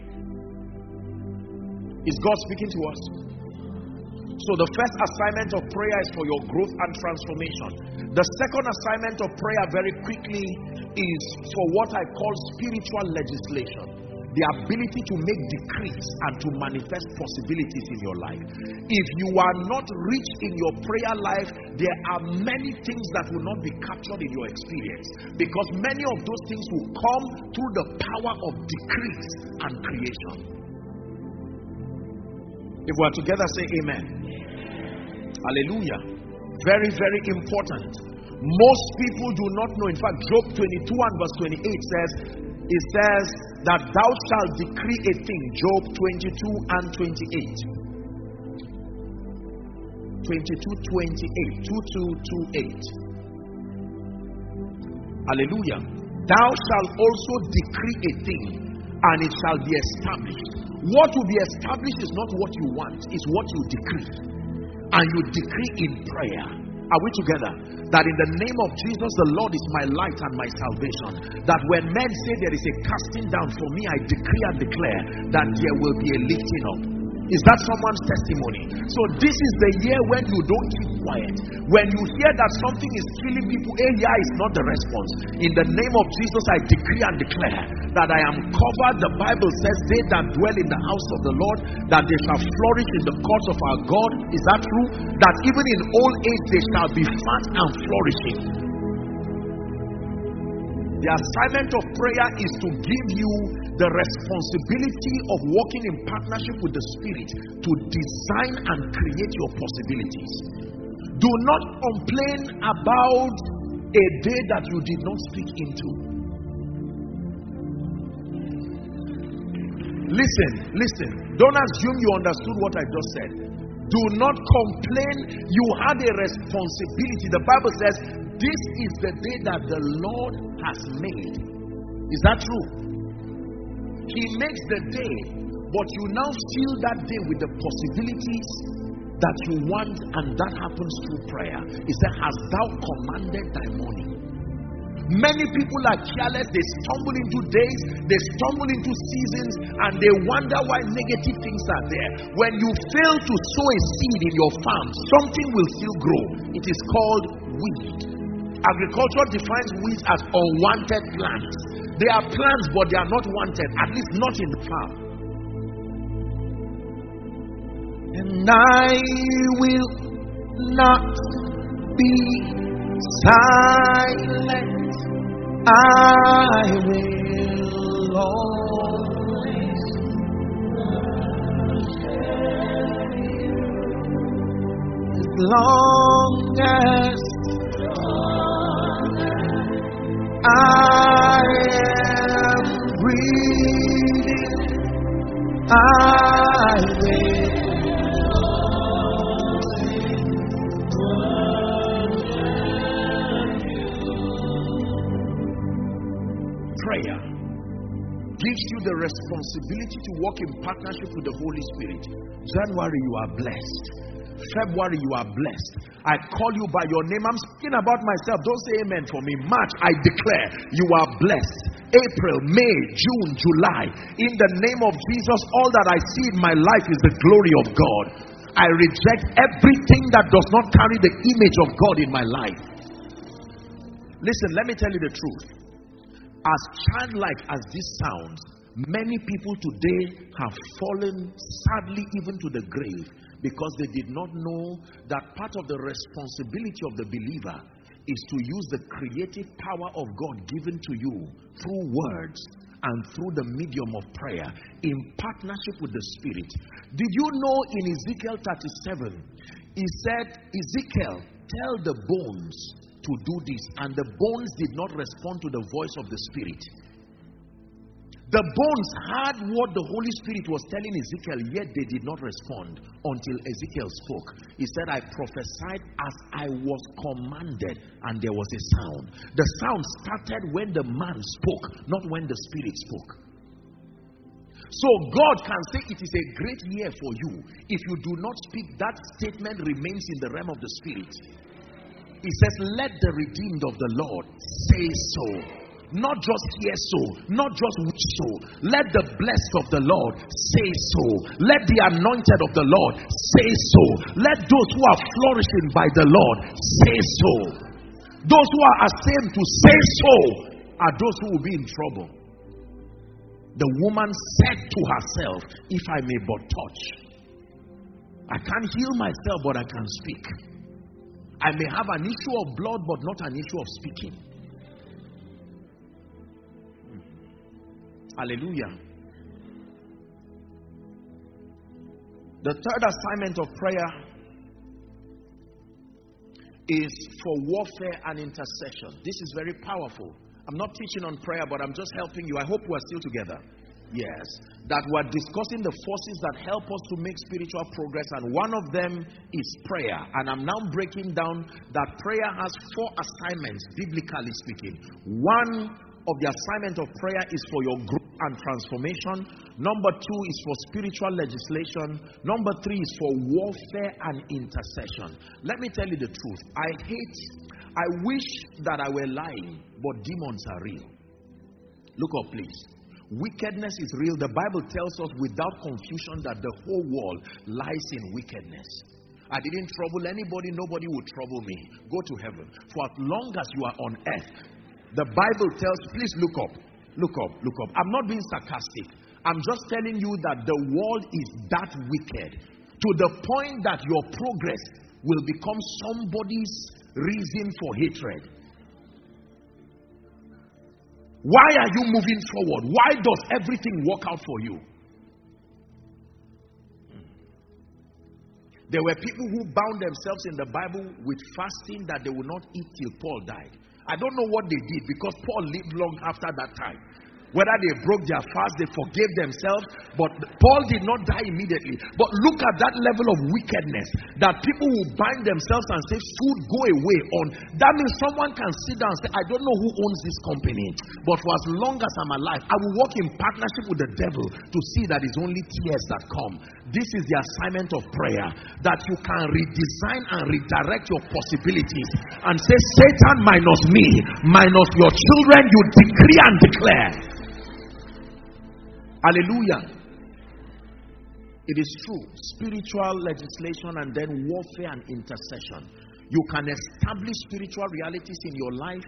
Is God speaking to us? So the first assignment of prayer is for your growth and transformation. The second assignment of prayer, very quickly, is for what I call spiritual legislation. The ability to make decrees and to manifest possibilities in your life. If you are not rich in your prayer life, there are many things that will not be captured in your experience, because many of those things will come through the power of decrees and creation. If we are together, say amen. Hallelujah. Very, very important. Most people do not know. In fact, Job twenty-two and verse twenty-eight says, it says that thou shalt decree a thing. Job twenty-two and twenty-eight. twenty-two, twenty-eight. twenty-two, twenty-eight. Hallelujah. Thou shalt also decree a thing, and it shall be established. What will be established is not what you want, it's what you decree. And you decree in prayer. Are we together? That in the name of Jesus, the Lord is my light and my salvation. That when men say there is a casting down, for me I decree and declare that there will be a lifting up. Is that someone's testimony? So this is the year when you don't keep quiet. When you hear that something is killing people, eh, yeah, it's not the response. In the name of Jesus, I decree and declare that I am covered. The Bible says, they that dwell in the house of the Lord, that they shall flourish in the courts of our God. Is that true? That even in old age they shall be fat and flourishing. The assignment of prayer is to give you the responsibility of working in partnership with the Spirit to design and create your possibilities. Do not complain about a day that you did not speak into. Listen, listen. Don't assume you understood what I just said. Do not complain. You had a responsibility. The Bible says, this is the day that the Lord has made. Is that true? He makes the day, but you now fill that day with the possibilities that you want, and that happens through prayer. It says, hast thou commanded thy morning? Many people are careless. They stumble into days, they stumble into seasons, and they wonder why negative things are there. When you fail to sow a seed in your farm, something will still grow. It is called weed. Agriculture defines weeds as unwanted plants. They are plants, but they are not wanted, at least not in the farm. And I will not be silent. I will always as long as I am breathing, I will. Prayer gives you the responsibility to walk in partnership with the Holy Spirit. January, you are blessed. February, you are blessed. I call you by your name. I'm speaking about myself. Don't say amen for me. March, I declare you are blessed. April, May, June, July. In the name of Jesus, all that I see in my life is the glory of God. I reject everything that does not carry the image of God in my life. Listen, let me tell you the truth. As childlike as this sounds, many people today have fallen sadly even to the grave because they did not know that part of the responsibility of the believer is to use the creative power of God given to you through words and through the medium of prayer in partnership with the Spirit. Did you know in Ezekiel thirty-seven, he said, Ezekiel, tell the bones to do this, and the bones did not respond to the voice of the Spirit. The bones heard what the Holy Spirit was telling Ezekiel, yet they did not respond until Ezekiel spoke. He said, I prophesied as I was commanded, and there was a sound. The sound started when the man spoke, not when the Spirit spoke. So God can say it is a great year for you. If you do not speak, that statement remains in the realm of the Spirit. He says, let the redeemed of the Lord say so. Not just hear so, not just wish so. Let the blessed of the Lord say so. Let the anointed of the Lord say so. Let those who are flourishing by the Lord say so. Those who are ashamed to say so are those who will be in trouble. The woman said to herself, if I may but touch. I can't heal myself, but I can speak. I may have an issue of blood, but not an issue of speaking. Hallelujah. The third assignment of prayer is for warfare and intercession. This is very powerful. I'm not teaching on prayer, but I'm just helping you. I hope we're still together. Yes, that we're discussing the forces that help us to make spiritual progress, and one of them is prayer. And I'm now breaking down that prayer has four assignments, biblically speaking. One of the assignment of prayer is for your growth and transformation. Number two is for spiritual legislation. Number three is for warfare and intercession. Let me tell you the truth. I hate, I wish that I were lying, but demons are real. Look up, please. Wickedness is real. The Bible tells us without confusion that the whole world lies in wickedness. I didn't trouble anybody, nobody would trouble me. Go to heaven. For as long as you are on earth, the Bible tells, please look up, look up, look up. I'm not being sarcastic. I'm just telling you that the world is that wicked to the point that your progress will become somebody's reason for hatred. Why are you moving forward? Why does everything work out for you? There were people who bound themselves in the Bible with fasting that they would not eat till Paul died. I don't know what they did because Paul lived long after that time. Whether they broke their fast, they forgave themselves, but Paul did not die immediately. But look at that level of wickedness that people will bind themselves and say, food go away on. That means someone can sit down and say, I don't know who owns this company, but for as long as I'm alive, I will work in partnership with the devil to see that it's only tears that come. This is the assignment of prayer, that you can redesign and redirect your possibilities and say, Satan minus me, minus your children, you decree and declare. Hallelujah. It is true. Spiritual legislation and then warfare and intercession. You can establish spiritual realities in your life.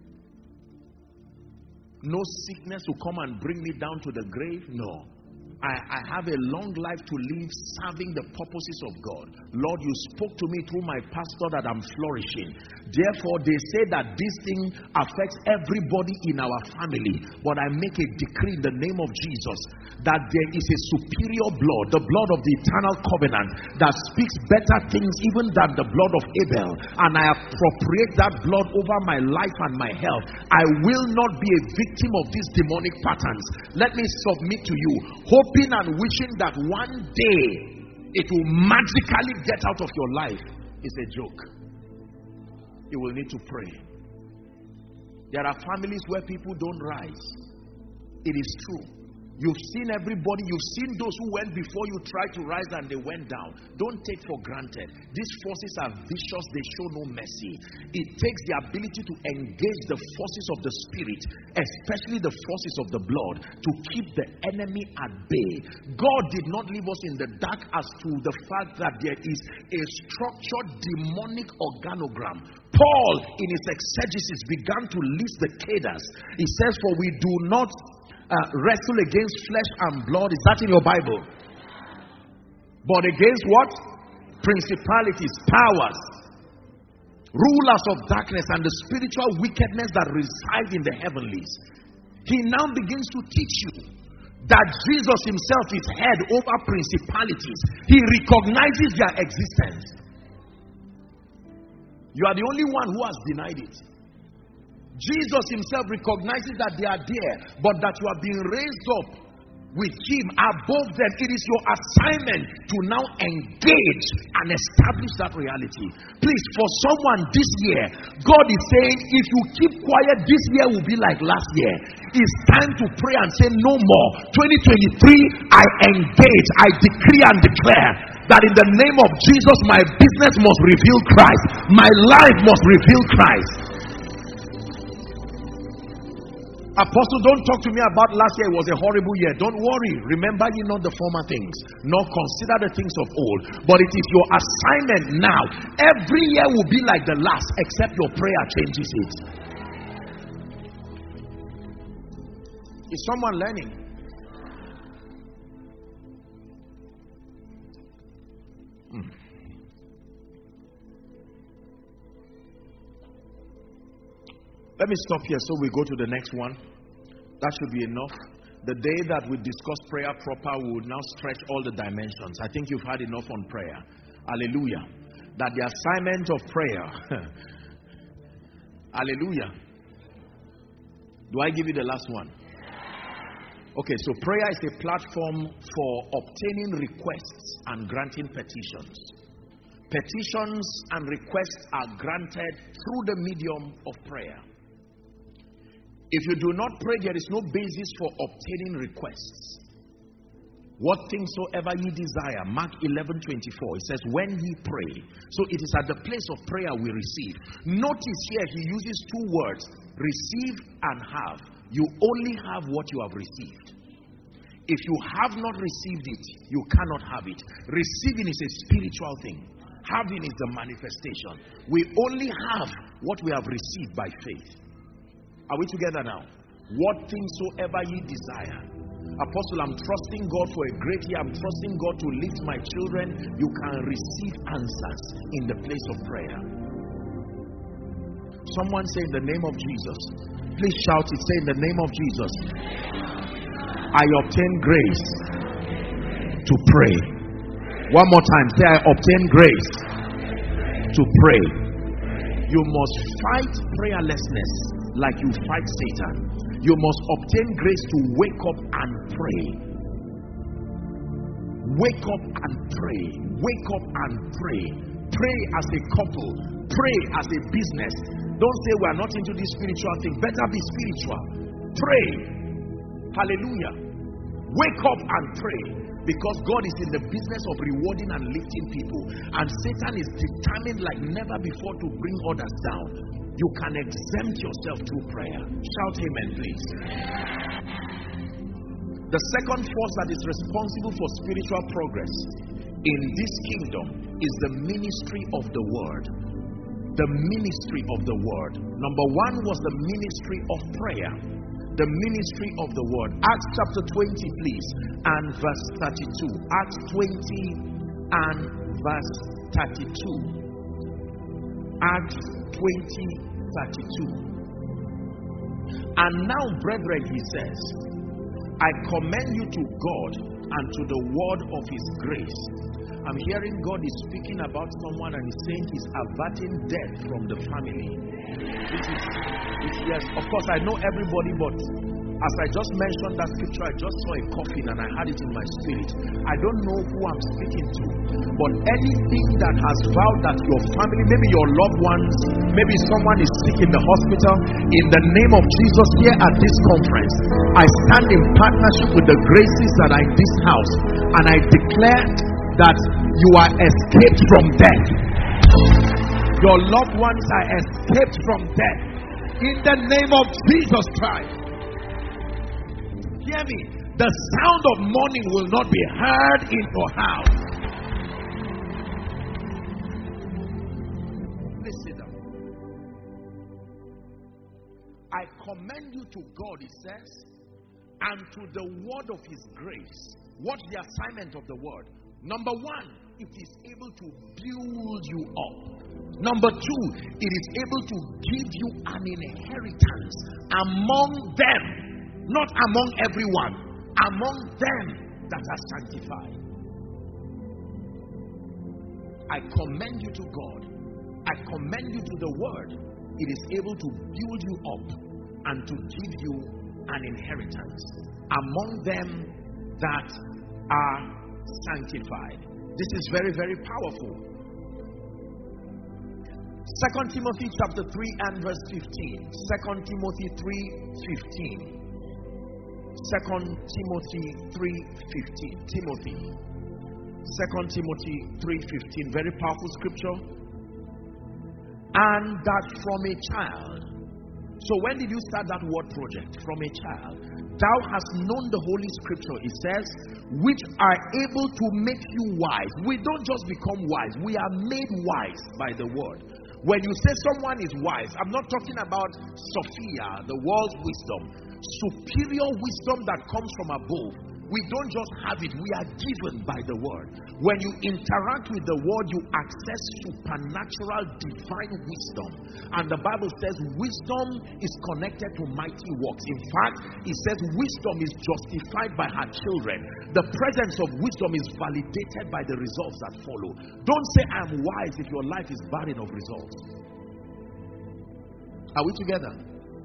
No sickness will come and bring me down to the grave. No. I, I have a long life to live serving the purposes of God. Lord, you spoke to me through my pastor that I'm flourishing. Therefore, they say that this thing affects everybody in our family. But I make a decree in the name of Jesus that there is a superior blood, the blood of the eternal covenant, that speaks better things even than the blood of Abel. And I appropriate that blood over my life and my health. I will not be a victim of these demonic patterns. Let me submit to you. Hoping and wishing that one day it will magically get out of your life is a joke. You will need to pray. There are families where people don't rise. It is true. You've seen everybody, you've seen those who went before you tried to rise and they went down. Don't take for granted. These forces are vicious, they show no mercy. It takes the ability to engage the forces of the spirit, especially the forces of the blood, to keep the enemy at bay. God did not leave us in the dark as to the fact that there is a structured demonic organogram. Paul, in his exegesis, began to list the cadres. He says, for we do not Uh, wrestle against flesh and blood. Is that in your Bible? But against what? Principalities, powers, rulers of darkness, and the spiritual wickedness that reside in the heavenlies. He now begins to teach you that Jesus himself is head over principalities. He recognizes their existence. You are the only one who has denied it. Jesus himself recognizes that they are there, but that you are being raised up with him above them. It is your assignment to now engage and establish that reality. Please, for someone this year, God is saying, if you keep quiet, this year will be like last year. It's time to pray and say no more. twenty twenty-three, I engage, I decree and declare that in the name of Jesus, my business must reveal Christ. My life must reveal Christ. Apostle, don't talk to me about last year. It was a horrible year. Don't worry. Remember ye not the former things, nor consider the things of old. But it is your assignment now. Every year will be like the last, except your prayer changes it. Is someone learning? Hmm. Let me stop here so we go to the next one. That should be enough. The day that we discuss prayer proper, we will now stretch all the dimensions. I think you've had enough on prayer. Hallelujah. That the assignment of prayer. Hallelujah. Do I give you the last one? Okay, so prayer is a platform for obtaining requests and granting petitions. Petitions and requests are granted through the medium of prayer. If you do not pray, there is no basis for obtaining requests. What things soever ye desire, Mark eleven twenty-four, it says, when ye pray. So it is at the place of prayer we receive. Notice here he uses two words, receive and have. You only have what you have received. If you have not received it, you cannot have it. Receiving is a spiritual thing. Having is the manifestation. We only have what we have received by faith. Are we together now? What things soever ye desire. Apostle, I'm trusting God for a great year. I'm trusting God to lift my children. You can receive answers in the place of prayer. Someone say in the name of Jesus. Please shout it. Say in the name of Jesus. I obtain grace to pray. One more time. Say I obtain grace to pray. You must fight prayerlessness like you fight Satan. You must obtain grace to wake up and pray. Wake up and pray. Wake up and pray. Pray as a couple. Pray as a business. Don't say we are not into this spiritual thing. Better be spiritual. Pray. Hallelujah. Wake up and pray. Because God is in the business of rewarding and lifting people. And Satan is determined like never before to bring others down. You can exempt yourself through prayer. Shout amen, please. The second force that is responsible for spiritual progress in this kingdom is the ministry of the word. The ministry of the word. Number one was the ministry of prayer. The ministry of the word. Acts chapter twenty, please, and verse thirty-two. Acts twenty and verse thirty-two. Acts twenty, thirty-two. And now, brethren, he says, I commend you to God and to the word of his grace. I'm hearing God is speaking about someone and he's saying he's averting death from the family. This is, this, yes, of course, I know everybody, but as I just mentioned that scripture, I just saw a coffin and I had it in my spirit. I don't know who I'm speaking to, but anything that has vowed that your family, maybe your loved ones, maybe someone is sick in the hospital, in the name of Jesus, here at this conference, I stand in partnership with the graces that are in this house, and I declare that you are escaped from death. Your loved ones are escaped from death in the name of Jesus Christ. Hear me. The sound of mourning will not be heard in your house. Listen up. I commend you to God, he says, and to the word of his grace. What's the assignment of the word? Number one, it is able to build you up. Number two, it is able to give you an inheritance among them, not among everyone, among them that are sanctified. I commend you to God. I commend you to the word. It is able to build you up and to give you an inheritance among them that are sanctified. This is very, very powerful. Second Timothy chapter three and verse fifteen. Second Timothy three fifteen. Second Timothy three fifteen. Timothy. Second Timothy three fifteen. Very powerful scripture. And that from a child. So when did you start that word project? From a child. Thou hast known the Holy Scripture, it says, which are able to make you wise. We don't just become wise. We are made wise by the word. When you say someone is wise, I'm not talking about Sophia, the world's wisdom. Superior wisdom that comes from above. We don't just have it, we are given by the word. When you interact with the word, you access supernatural divine wisdom. And the Bible says wisdom is connected to mighty works. In fact, it says wisdom is justified by her children. The presence of wisdom is validated by the results that follow. Don't say I'm wise if your life is barren of results. Are we together?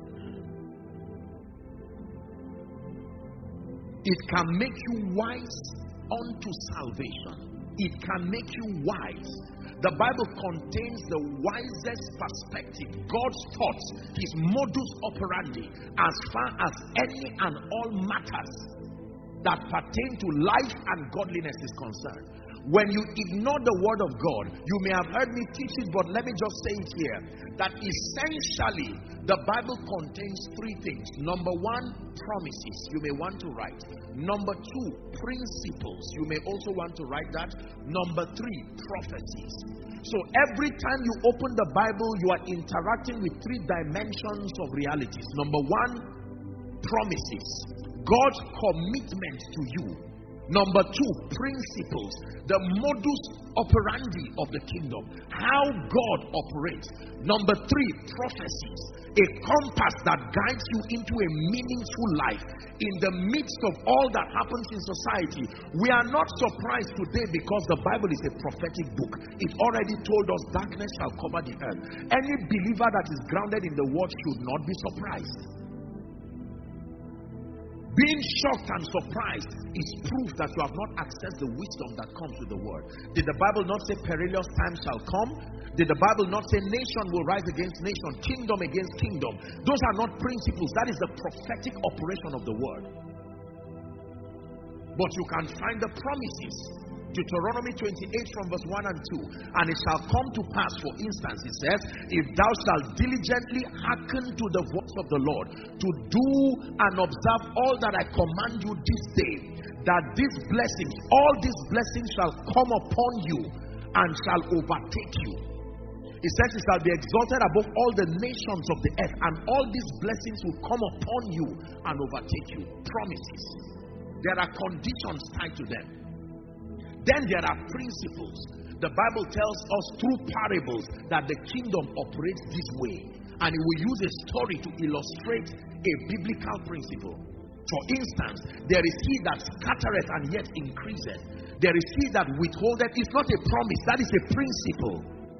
It can make you wise unto salvation. It can make you wise. The Bible contains the wisest perspective, God's thoughts, his modus operandi, as far as any and all matters that pertain to life and godliness is concerned. When you ignore the word of God, you may have heard me teach it, but let me just say it here, that essentially the Bible contains three things. Number one, promises. You may want to write. Number two, principles. You may also want to write that. Number three, prophecies. So every time you open the Bible, you are interacting with three dimensions of realities. Number one, promises. God's commitment to you. Number two, principles. The modus operandi of the kingdom. How God operates. Number three, prophecies. A compass that guides you into a meaningful life. In the midst of all that happens in society, we are not surprised today because the Bible is a prophetic book. It already told us darkness shall cover the earth. Any believer that is grounded in the word should not be surprised. Being shocked and surprised is proof that you have not accessed the wisdom that comes with the word. Did the Bible not say perilous times shall come? Did the Bible not say nation will rise against nation, kingdom against kingdom? Those are not principles. That is the prophetic operation of the word. But you can find the promises. Deuteronomy twenty-eight from verse one and two. And it shall come to pass, for instance, it says, if thou shalt diligently hearken to the voice of the Lord, to do and observe all that I command you this day, that these blessings, all these blessings shall come upon you and shall overtake you. It says it shall be exalted above all the nations of the earth, and all these blessings will come upon you and overtake you. Promises. There are conditions tied to them. Then there are principles. The Bible tells us through parables that the kingdom operates this way. And it will use a story to illustrate a biblical principle. For instance, there is he that scattereth and yet increaseth. There is he that withholdeth. It's not a promise, that is a principle.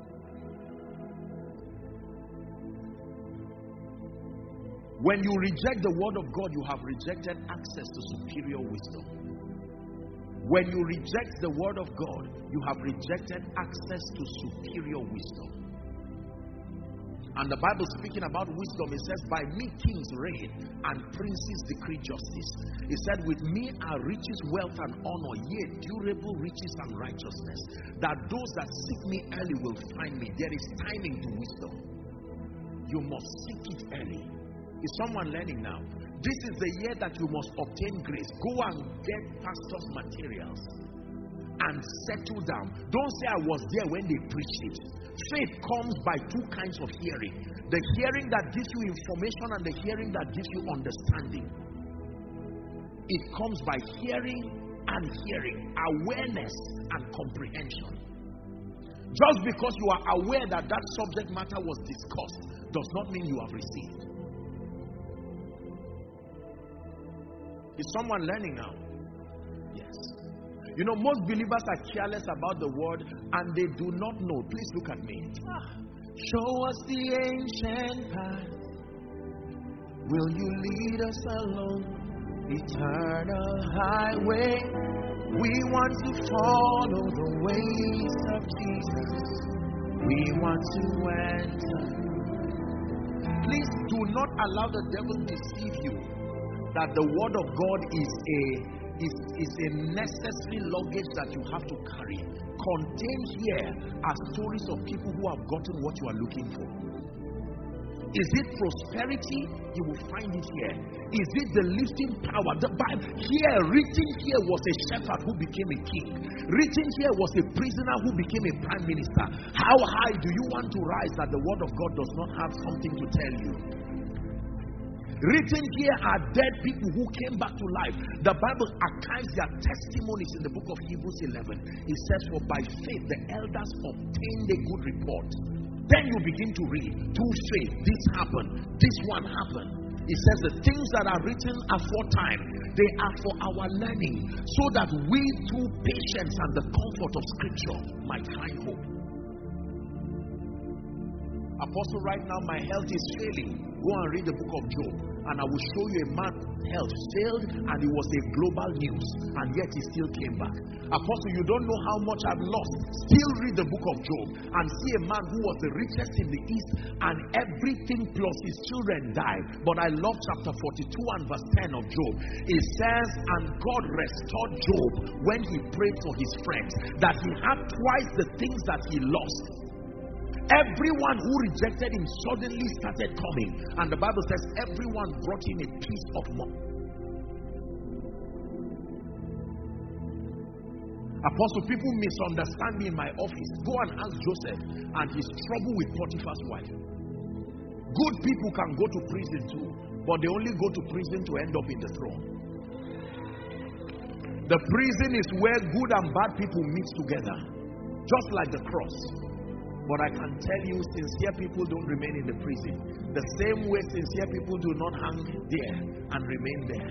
When you reject the word of God, you have rejected access to superior wisdom. When you reject the word of God, you have rejected access to superior wisdom. And the Bible speaking about wisdom, it says, by me kings reign and princes decree justice. It said, with me are riches, wealth and honor, yea, durable riches and righteousness, that those that seek me early will find me. There is timing to wisdom. You must seek it early. Is someone learning now? This is the year that you must obtain grace. Go and get pastor's materials and settle down. Don't say I was there when they preached it. Faith comes by two kinds of hearing. The hearing that gives you information and the hearing that gives you understanding. It comes by hearing and hearing, awareness and comprehension. Just because you are aware that that subject matter was discussed does not mean you have received. Is someone learning now? Yes. You know, most believers are careless about the word and they do not know. Please look at me. Show us the ancient path. Will you lead us along eternal highway? We want to follow the ways of Jesus. We want to enter. Please do not allow the devil to deceive you that the word of God is a is, is a necessary luggage that you have to carry. Contained here are stories of people who have gotten what you are looking for. Is it prosperity? You will find it here. Is it the lifting power? The Bible here, written here, was a shepherd who became a king. Written here was a prisoner who became a prime minister. How high do you want to rise that the word of God does not have something to tell you? Written here are dead people who came back to life. The Bible archives their testimonies in the book of Hebrews eleven. It says, for by faith the elders obtained a good report. Then you begin to read, through faith this happened, this one happened. It says the things that are written aforetime, they are for our learning, so that we through patience and the comfort of scripture might find hope. Apostle, right now my health is failing. Go and read the book of Job. And I will show you a man whose health failed and it was a global news, and yet he still came back. Apostle, you don't know how much I've lost. Still read the book of Job and see a man who was the richest in the east, and everything plus his children died. But I love chapter forty-two and verse ten of Job. It says, and God restored Job when he prayed for his friends, that he had twice the things that he lost. Everyone who rejected him suddenly started coming, and the Bible says everyone brought him a piece of money. Apostle, people misunderstand me in my office. Go and ask Joseph and his trouble with Potiphar's wife. Good people can go to prison too, but they only go to prison to end up in the throne. The prison is where good and bad people meet together, just like the cross. But I can tell you, sincere people don't remain in the prison. The same way sincere people do not hang there and remain there.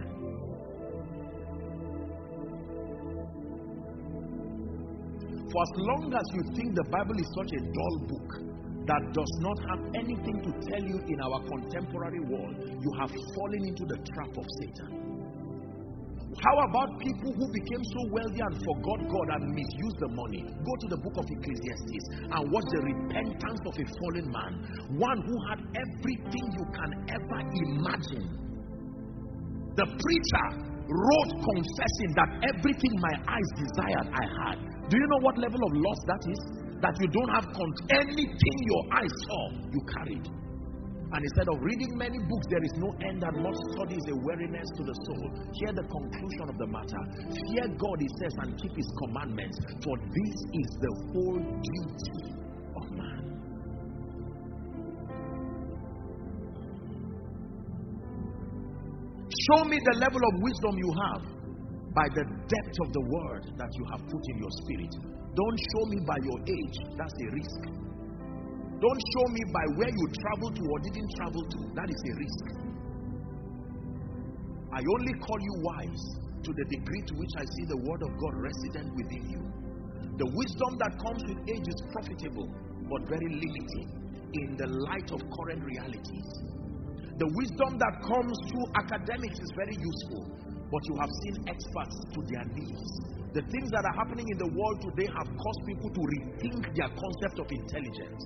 For as long as you think the Bible is such a dull book that does not have anything to tell you in our contemporary world, you have fallen into the trap of Satan. How about people who became so wealthy and forgot God and misused the money? Go to the book of Ecclesiastes and watch the repentance of a fallen man. One who had everything you can ever imagine. The preacher wrote confessing that everything my eyes desired I had. Do you know what level of loss that is? That you don't have control. Anything your eyes saw, you carried. And instead of reading many books, there is no end, and much study is a weariness to the soul. Hear the conclusion of the matter. Fear God, he says, and keep his commandments, for this is the whole duty of man. Show me the level of wisdom you have by the depth of the word that you have put in your spirit. Don't show me by your age. That's a risk. Don't show me by where you traveled to or didn't travel to. That is a risk. I only call you wise to the degree to which I see the word of God resident within you. The wisdom that comes with age is profitable, but very limited in the light of current realities. The wisdom that comes through academics is very useful, but you have seen experts to their knees. The things that are happening in the world today have caused people to rethink their concept of intelligence.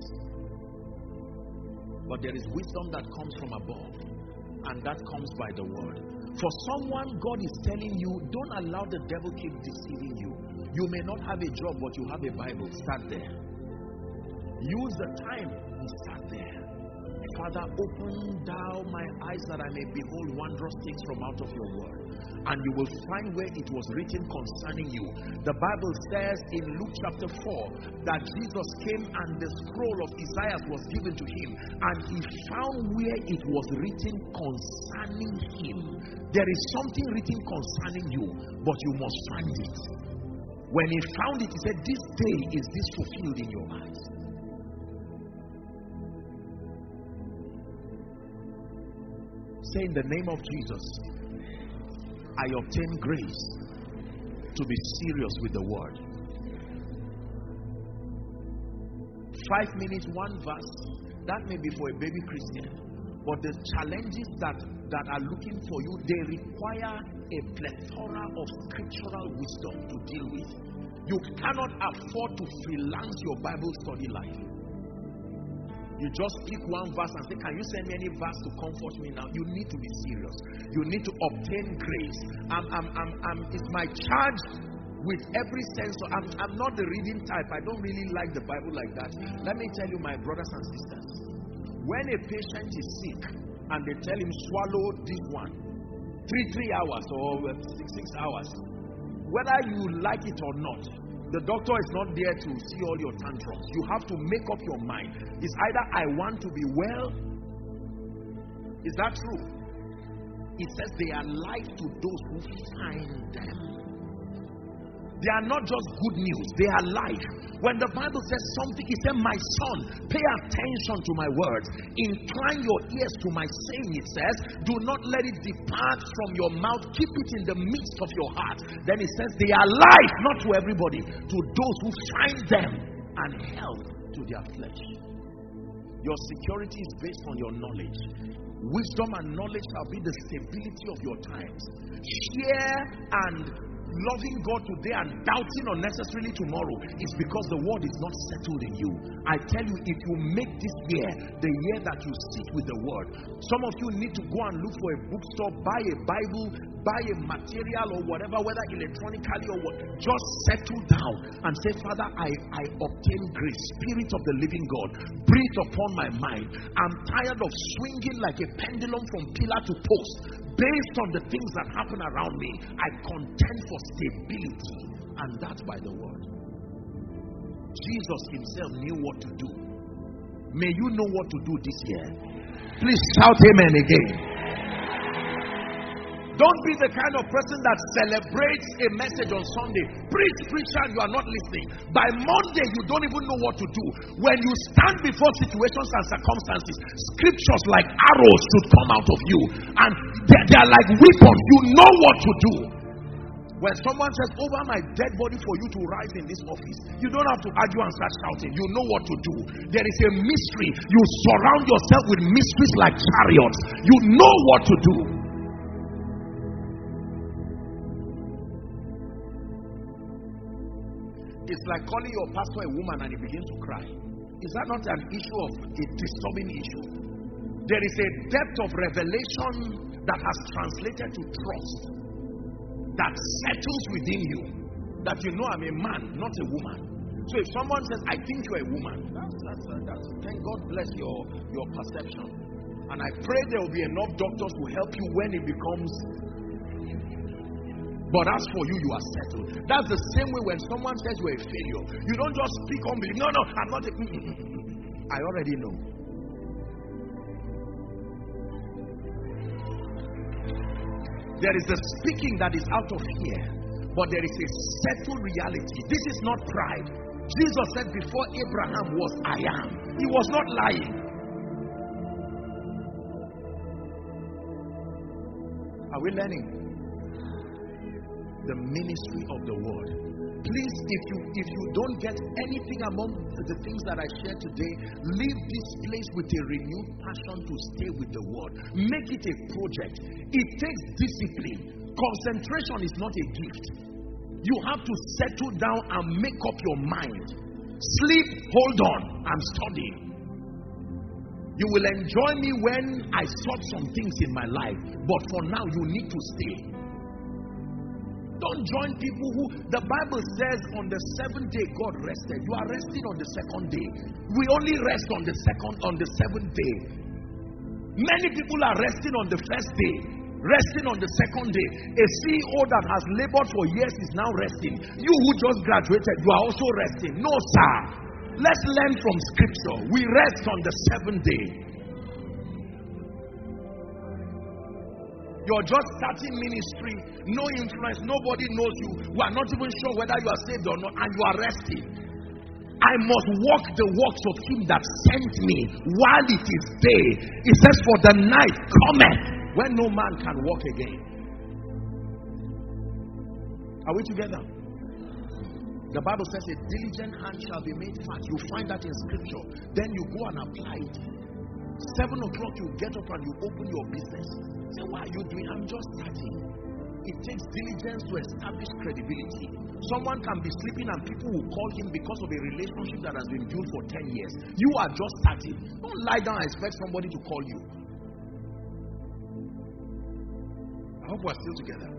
But there is wisdom that comes from above, and that comes by the word. For someone, God is telling you, don't allow the devil keep deceiving you. You may not have a job, but you have a Bible. Start there. Use the time and start there. Father, open thou my eyes that I may behold wondrous things from out of your word. And you will find where it was written concerning you. The Bible says in Luke chapter four that Jesus came and the scroll of Isaiah was given to him, and he found where it was written concerning him. There is something written concerning you, but you must find it. When he found it, he said, this day is this fulfilled in your eyes. Say, in the name of Jesus, I obtain grace to be serious with the word. Five minutes, one verse, that may be for a baby Christian. But the challenges that, that are looking for you, they require a plethora of scriptural wisdom to deal with. You cannot afford to freelance your Bible study life. You just pick one verse and say, can you send me any verse to comfort me now? You need to be serious. You need to obtain grace. I'm, I'm, I'm, I'm, it's my charge with every sense. I'm, I'm not the reading type. I don't really like the Bible like that. Let me tell you, my brothers and sisters, when a patient is sick and they tell him swallow this one, three, three hours or six, six hours, whether you like it or not, the doctor is not there to see all your tantrums. You have to make up your mind. It's either I want to be well. Is that true? It says they are life to those who find them. They are not just good news, they are life. When the Bible says something, it says, my son, pay attention to my words. Incline your ears to my saying, it says. Do not let it depart from your mouth. Keep it in the midst of your heart. Then it says, they are life, not to everybody, to those who find them, and health to their flesh. Your security is based on your knowledge. Wisdom and knowledge shall be the stability of your times. Fear and loving God today and doubting unnecessarily tomorrow is because the word is not settled in you. I tell you, if you make this year the year that you sit with the word, some of you need to go and look for a bookstore, buy a Bible, buy a material or whatever, whether electronically or what. Just settle down and say, Father, I, I obtain grace. Spirit of the living God, breathe upon my mind. I'm tired of swinging like a pendulum from pillar to post. Based on the things that happen around me, I contend for stability, and that's by the word. Jesus himself knew what to do. May you know what to do this year. Please shout amen again. Don't be the kind of person that celebrates a message on Sunday. Preach, preach, and you are not listening. By Monday, you don't even know what to do. When you stand before situations and circumstances, scriptures like arrows should come out of you. And they, they are like weapons. You know what to do. When someone says, over my dead body for you to rise in this office, you don't have to argue and start shouting. You know what to do. There is a mystery. You surround yourself with mysteries like chariots. You know what to do. It's like calling your pastor a woman and he begins to cry. Is that not an issue of a disturbing issue? There is a depth of revelation that has translated to trust that settles within you, that you know I'm a man, not a woman. So if someone says, I think you're a woman, that's, that's, uh, that's thank God bless your, your perception. And I pray there will be enough doctors to help you when it becomes. But as for you, you are settled. That's the same way when someone says you're a failure. You don't just speak unbelief. No, no, I'm not a... I already know. There is the speaking that is out of fear, but there is a settled reality. This is not pride. Jesus said before Abraham was, I am. He was not lying. Are we learning? The ministry of the word. Please, if you if you don't get anything among the things that I shared today, leave this place with a renewed passion to stay with the word. Make it a project. It takes discipline. Concentration is not a gift. You have to settle down and make up your mind. Sleep, hold on, I'm studying. You will enjoy me when I sort some things in my life, but for now you need to stay. Don't join people who, the Bible says on the seventh day God rested. You are resting on the second day. We only rest on the second, on the seventh day. Many people are resting on the first day, resting on the second day. A C E O that has labored for years is now resting. You who just graduated, you are also resting. No, sir. Let's learn from scripture. We rest on the seventh day. You're just starting ministry, no influence, nobody knows you. We are not even sure whether you are saved or not, and you are resting. I must walk the works of him that sent me while it is day. It says, for the night cometh when no man can walk again. Are we together? The Bible says a diligent hand shall be made fat. You find that in scripture. Then you go and apply it. Seven o'clock you get up and you open your business. Say, what are you doing? I'm just starting. It takes diligence to establish credibility. Someone can be sleeping and people will call him because of a relationship that has been built for ten years. You are just starting. Don't lie down and expect somebody to call you. I hope we're still together.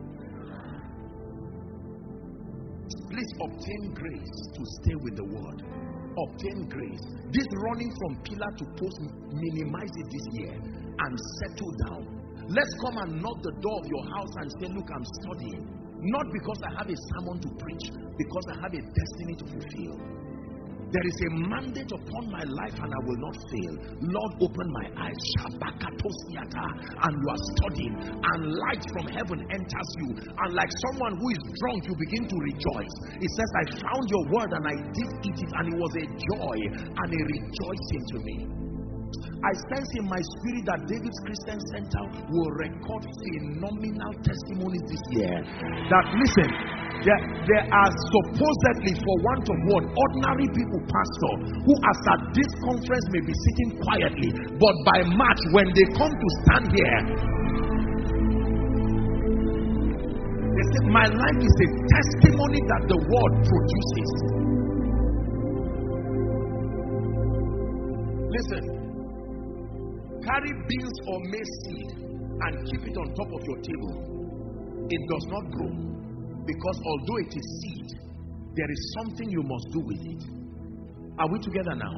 Please obtain grace to stay with the word. Obtain grace. This running from pillar to post, minimize it this year and settle down. Let's come and knock the door of your house and say, look, I'm studying. Not because I have a sermon to preach, because I have a destiny to fulfill. There is a mandate upon my life and I will not fail. Lord, open my eyes. And you are studying and light from heaven enters you. And like someone who is drunk, you begin to rejoice. It says, I found your word and I did eat it, and it was a joy and a rejoicing to me. I sense in my spirit that David's Christian Center will record phenomenal testimonies this year. That, listen, there, there are supposedly, for want of word, ordinary people, pastor, who as at this conference may be sitting quietly, but by March, when they come to stand here, they say, my life is a testimony that the word produces. Listen, carry beans or maize seed and keep it on top of your table. It does not grow, because although it is seed, there is something you must do with it. Are we together now?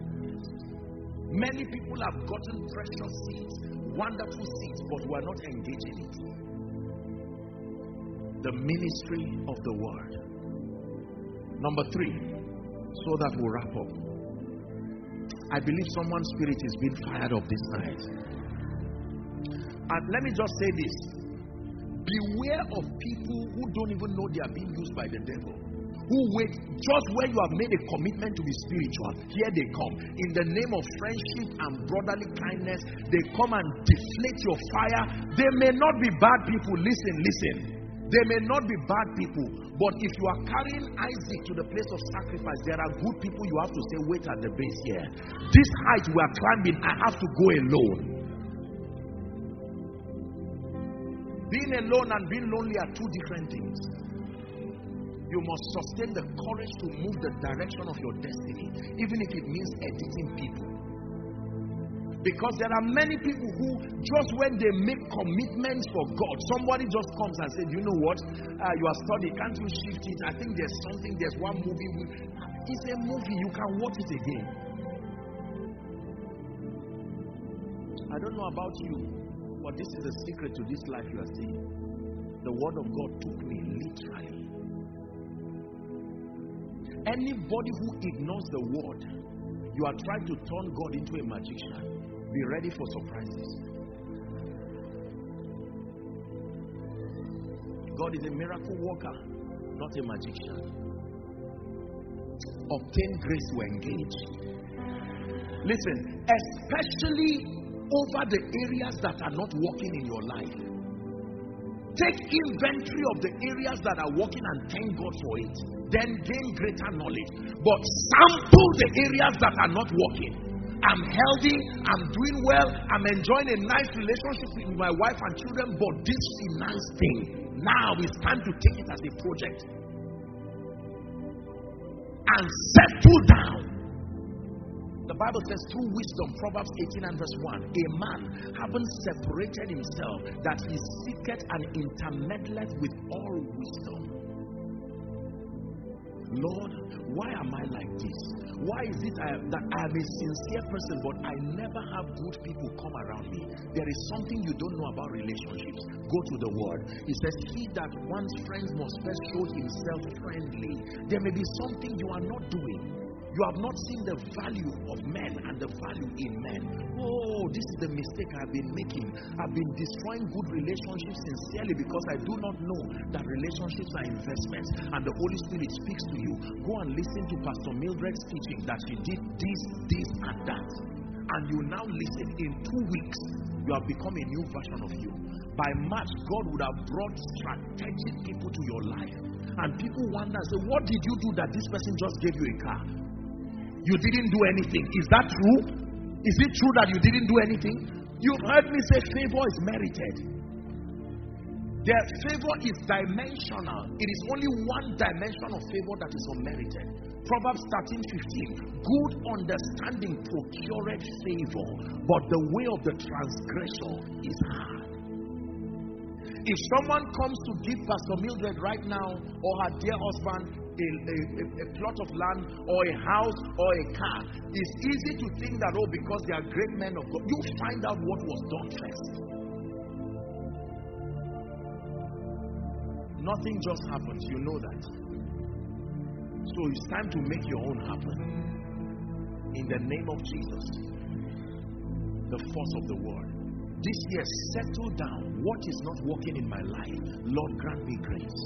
Many people have gotten precious seeds, wonderful seeds, but we are not engaged in it. The ministry of the word. Number three, so that we'll wrap up. I believe someone's spirit is being fired up this night. And let me just say this. Beware of people who don't even know they are being used by the devil. Who wait just where you have made a commitment to be spiritual. Here they come. In the name of friendship and brotherly kindness, they come and deflate your fire. They may not be bad people. Listen, listen. They may not be bad people, but if you are carrying Isaac to the place of sacrifice, there are good people you have to say, wait at the base here. This height we are climbing, I have to go alone. Being alone and being lonely are two different things. You must sustain the courage to move the direction of your destiny, even if it means editing people. Because there are many people who, just when they make commitments for God, somebody just comes and says, you know what, uh, you are studying, can't you shift it? I think there's something, there's one movie. It's a movie, you can watch it again. I don't know about you, but this is the secret to this life you are seeing. The word of God took me literally. Anybody who ignores the word, you are trying to turn God into a magician. Be ready for surprises. God is a miracle worker, not a magician. Obtain grace to engage. Listen, especially over the areas that are not working in your life. Take inventory of the areas that are working and thank God for it. Then gain greater knowledge. But sample the areas that are not working. I'm healthy, I'm doing well, I'm enjoying a nice relationship with my wife and children, but this finance thing, now it's time to take it as a project. And settle down. The Bible says through wisdom, Proverbs eighteen and verse one, a man having separated himself, that he seeketh and intermeddleth with all wisdom. Lord, why am I like this? Why is it I, that I am a sincere person, but I never have good people come around me? There is something you don't know about relationships. Go to the word. It says, he that wants friends must first show himself friendly. There may be something you are not doing. You have not seen the value of men and the value in men. Oh, this is the mistake I've been making. I've been destroying good relationships sincerely because I do not know that relationships are investments, and the Holy Spirit speaks to you. Go and listen to Pastor Mildred's teaching that she did this, this, and that. And you now listen. In two weeks, you have become a new version of you. By March, God would have brought strategic people to your life. And people wonder, say, what did you do that this person just gave you a car? You didn't do anything. Is that true? Is it true that you didn't do anything? You've heard me say favor is merited. Their favor is dimensional. It is only one dimension of favor that is unmerited. Proverbs thirteen fifteen. Good understanding procureth favor, but the way of the transgressor is hard. If someone comes to give Pastor Mildred right now, or her dear husband, A, a, a plot of land or a house or a car, it's easy to think that, oh, because they are great men of God. You find out what was done first. Nothing just happens, you know that. So it's time to make your own happen. In the name of Jesus, the force of the word. This year, settle down. What is not working in my life? Lord, grant me grace.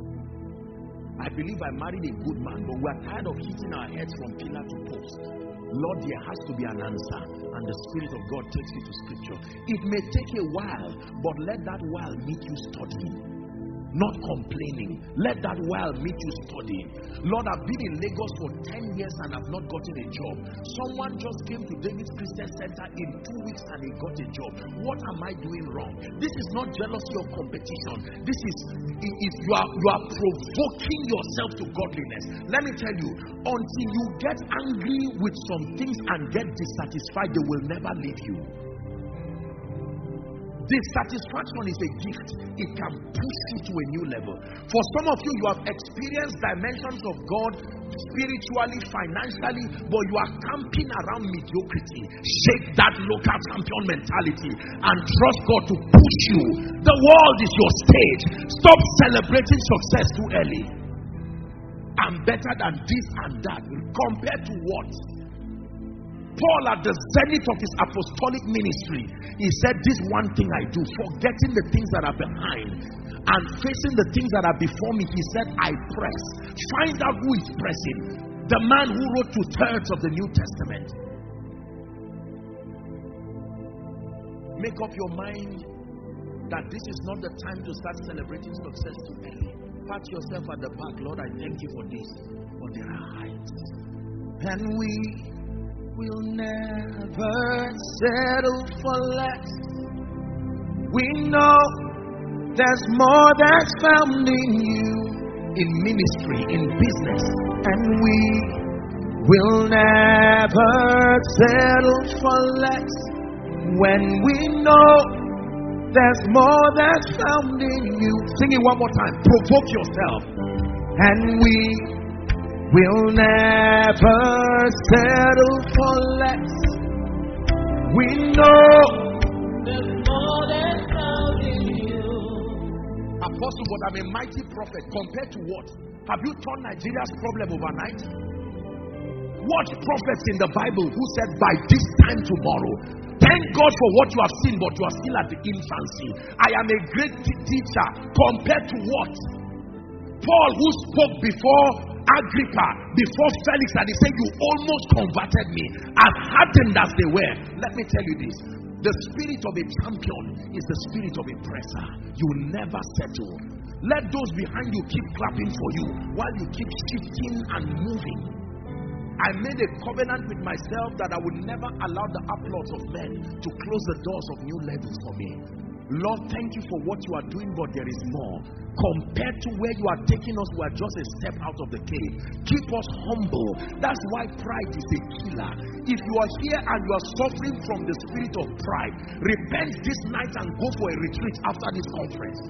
I believe I married a good man, but we are tired of hitting our heads from pillar to post. Lord, there has to be an answer. And the Spirit of God takes you to Scripture. It may take a while, but let that while meet you studying. Not complaining. Let that while meet you studying. Lord, I've been in Lagos for ten years and I've not gotten a job. Someone just came to David's Christian Center in two weeks and he got a job. What am I doing wrong? This is not jealousy or competition. This is, is you are you are provoking yourself to godliness. Let me tell you, until you get angry with some things and get dissatisfied, they will never leave you. Dissatisfaction is a gift. It can push you to a new level. For some of you, you have experienced dimensions of God spiritually, financially, but you are camping around mediocrity. Shake that local champion mentality and trust God to push you. The world is your stage. Stop celebrating success too early. I'm better than this and that. Compared to what? Paul, at the zenith of his apostolic ministry, he said, this one thing I do, forgetting the things that are behind and facing the things that are before me, he said, I press. Find out who is pressing. The man who wrote two-thirds of the New Testament. Make up your mind that this is not the time to start celebrating success too early. Pat yourself at the back. Lord, I thank you for this. But there are heights. And we will never settle for less. We know there's more that's found in you, in ministry, in business, and we will never settle for less. When we know there's more that's found in you. Sing it one more time. Provoke yourself. And we we'll never settle for less. We know there's more than found in you. Apostle, but I'm a mighty prophet. Compared to what? Have you turned Nigeria's problem overnight? Watch prophets in the Bible who said by this time tomorrow. Thank God for what you have seen, but you are still at the infancy. I am a great t- teacher. Compared to what? Paul, who spoke before Agrippa, before Felix, and he said, you almost converted me, as hardened as they were. Let me tell you this. The spirit of a champion is the spirit of a presser. You will never settle. Let those behind you keep clapping for you while you keep shifting and moving. I made a covenant with myself that I would never allow the applause of men to close the doors of new levels for me. Lord, thank you for what you are doing, but there is more. Compared to where you are taking us, we are just a step out of the cave. Keep us humble. That's why pride is a killer. If you are here and you are suffering from the spirit of pride, repent this night and go for a retreat after this conference.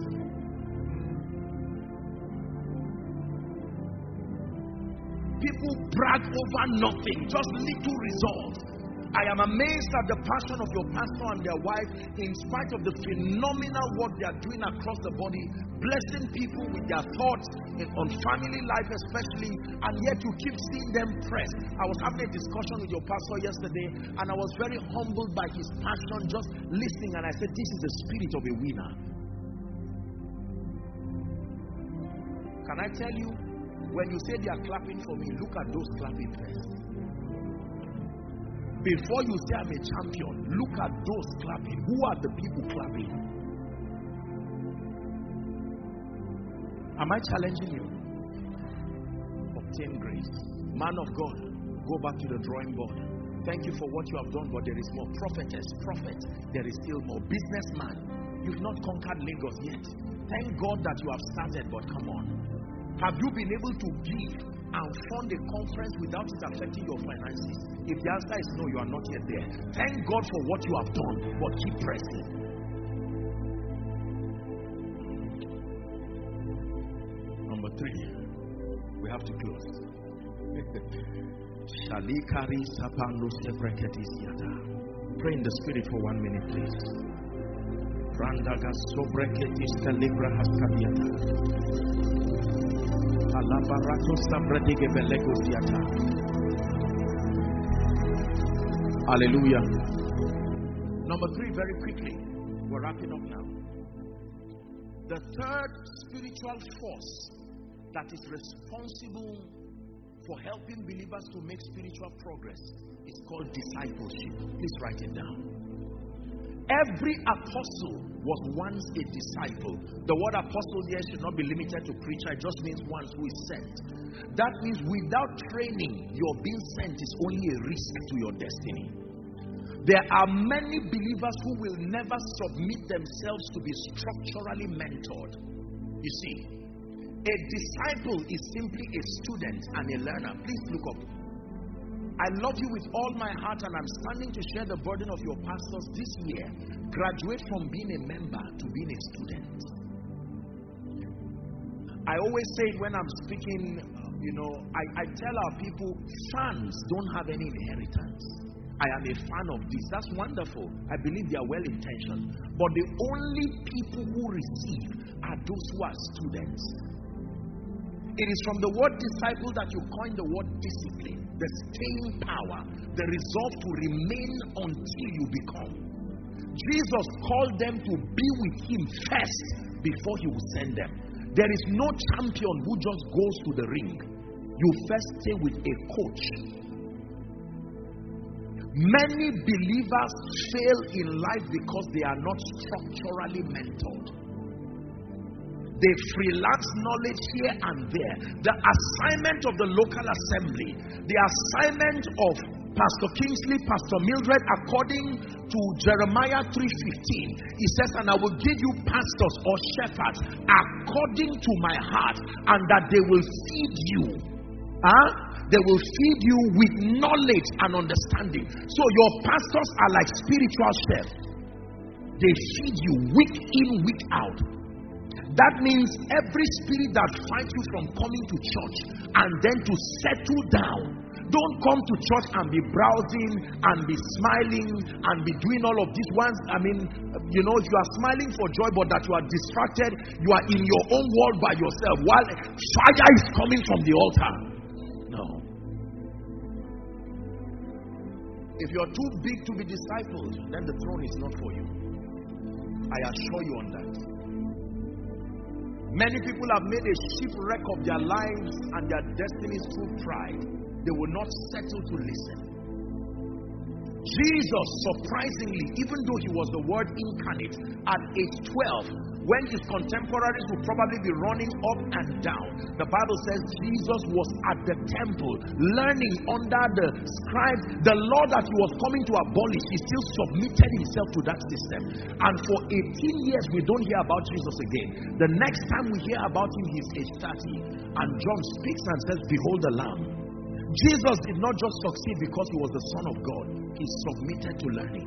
People brag over nothing, just little results. I am amazed at the passion of your pastor and their wife, in spite of the phenomenal work they are doing across the body, blessing people with their thoughts on family life especially, and yet you keep seeing them press. I was having a discussion with your pastor yesterday, and I was very humbled by his passion, just listening, and I said, this is the spirit of a winner. Can I tell you, when you say they are clapping for me, look at those clapping first. Before you say I'm a champion, look at those clapping. Who are the people clapping? Am I challenging you? Obtain grace. Man of God, go back to the drawing board. Thank you for what you have done, but there is more. Prophetess, prophet, there is still more. Businessman, you've not conquered Lagos yet. Thank God that you have started, but come on. Have you been able to give and fund a conference without it affecting your finances? If the answer is no, you are not yet there. Thank God for what you have done, but keep pressing. Number three, we have to close. Pray in the spirit for one minute, please. Hallelujah. Number three, very quickly, we're wrapping up now. The third spiritual force that is responsible for helping believers to make spiritual progress is called discipleship. Please write it down. Every apostle was once a disciple. The word apostle here should not be limited to preacher. It just means one who is sent. That means without training, your being sent is only a risk to your destiny. There are many believers who will never submit themselves to be structurally mentored. You see, a disciple is simply a student and a learner. Please look up. I love you with all my heart, and I'm standing to share the burden of your pastors this year. Graduate from being a member to being a student. I always say it when I'm speaking, you know, I, I tell our people, fans don't have any inheritance. I am a fan of this. That's wonderful. I believe they are well intentioned. But the only people who receive are those who are students. It is from the word disciple that you coin the word discipline, the staying power, the resolve to remain until you become. Jesus called them to be with him first before he would send them. There is no champion who just goes to the ring. You first stay with a coach. Many believers fail in life because they are not structurally mentored. They freelance knowledge here and there. The assignment of the local assembly, the assignment of Pastor Kingsley, Pastor Mildred, according to Jeremiah three fifteen, he says, and I will give you pastors or shepherds according to my heart, and that they will feed you. Huh? They will feed you with knowledge and understanding. So your pastors are like spiritual chefs. They feed you week in, week out. That means every spirit that fights you from coming to church and then to settle down. Don't come to church and be browsing and be smiling and be doing all of these ones. I mean, you know, if you are smiling for joy but that you are distracted, you are in your own world by yourself while fire is coming from the altar. No. If you're too big to be discipled, then the throne is not for you. I assure you on that. Many people have made a shipwreck of their lives and their destinies through pride. They will not settle to listen. Jesus, surprisingly, even though he was the Word incarnate, at age twelve, when his contemporaries would probably be running up and down, the Bible says Jesus was at the temple learning under the scribes. The law that he was coming to abolish, he still submitted himself to that system. And for eighteen years, we don't hear about Jesus again. The next time we hear about him, he's age thirty. And John speaks and says, behold the Lamb. Jesus did not just succeed because he was the Son of God. He submitted to learning.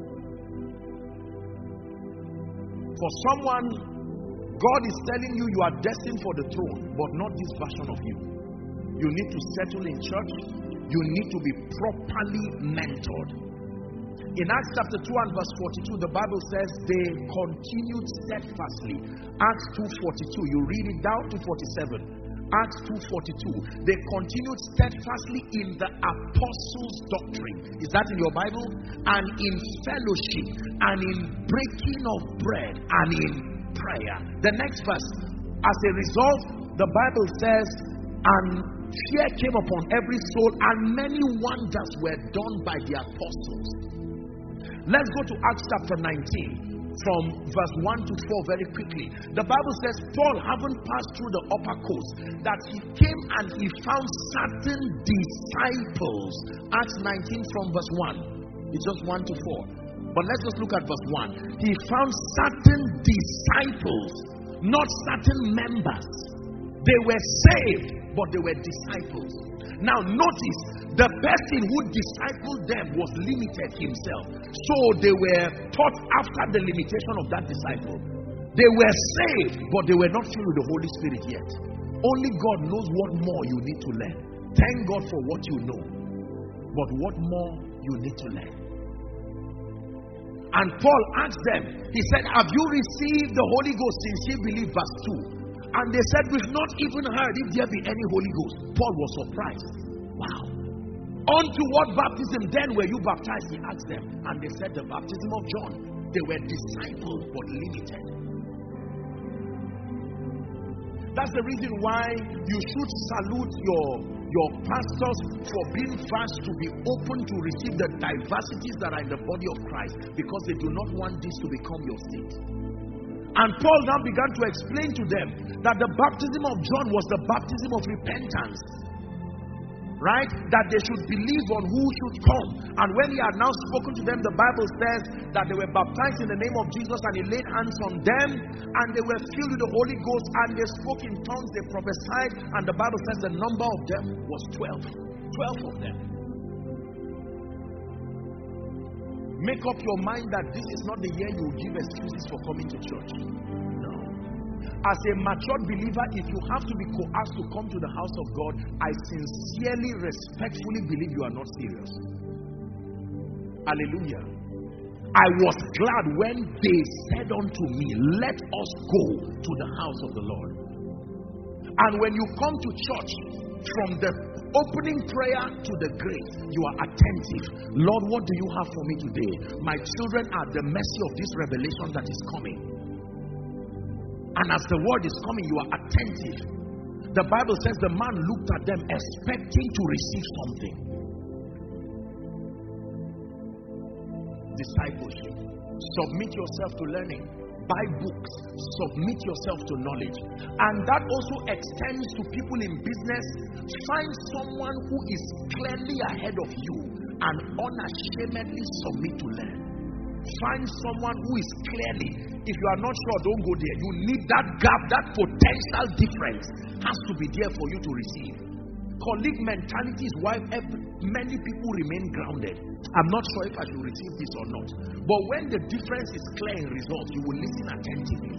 For someone, God is telling you you are destined for the throne, but not this version of you. You need to settle in church. You need to be properly mentored. In Acts chapter two and verse forty-two, the Bible says they continued steadfastly. Acts two forty-two, you read it down to forty-seven. Acts two forty-two, they continued steadfastly in the apostles' doctrine. Is that in your Bible? And in fellowship, and in breaking of bread, and in prayer. The next verse, as a result, the Bible says, and fear came upon every soul, and many wonders were done by the apostles. Let's go to Acts chapter nineteen. From verse one to four very quickly. The Bible says Paul, having passed through the upper coast, that he came and he found certain disciples. Acts nineteen from verse one. It's just one to four. But let's just look at verse one. He found certain disciples, not certain members. They were saved, but they were disciples. Now notice, the person who discipled them was limited himself. So they were taught after the limitation of that disciple. They were saved, but they were not filled with the Holy Spirit yet. Only God knows what more you need to learn. Thank God for what you know. But what more you need to learn. And Paul asked them, he said, have you received the Holy Ghost since ye believed? Verse two. And they said, we've not even heard if there be any Holy Ghost. Paul was surprised. Wow. Unto what baptism then were you baptized? He asked them. And they said, the baptism of John. They were disciples but limited. That's the reason why you should salute your, your pastors for being fast to be open to receive the diversities that are in the body of Christ, because they do not want this to become your state. And Paul now began to explain to them that the baptism of John was the baptism of repentance. Right? That they should believe on who should come. And when he had now spoken to them, the Bible says that they were baptized in the name of Jesus, and he laid hands on them, and they were filled with the Holy Ghost, and they spoke in tongues, they prophesied, and the Bible says the number of them was twelve. Twelve of them. Make up your mind that this is not the year you will give excuses for coming to church. As a matured believer, if you have to be coerced to come to the house of God, I sincerely, respectfully believe you are not serious. Hallelujah. I was glad when they said unto me, let us go to the house of the Lord. And when you come to church, from the opening prayer to the grave, you are attentive. Lord, what do you have for me today? My children are at the mercy of this revelation that is coming. And as the word is coming, you are attentive. The Bible says the man looked at them expecting to receive something. Discipleship. Submit yourself to learning. Buy books. Submit yourself to knowledge. And that also extends to people in business. Find someone who is clearly ahead of you and unashamedly submit to learn. Find someone who is clearly, if you are not sure, don't go there. You need that gap, that potential difference has to be there for you to receive. Colleague mentality is why many people remain grounded. I'm not sure if I should receive this or not. But when the difference is clear in results, you will listen attentively.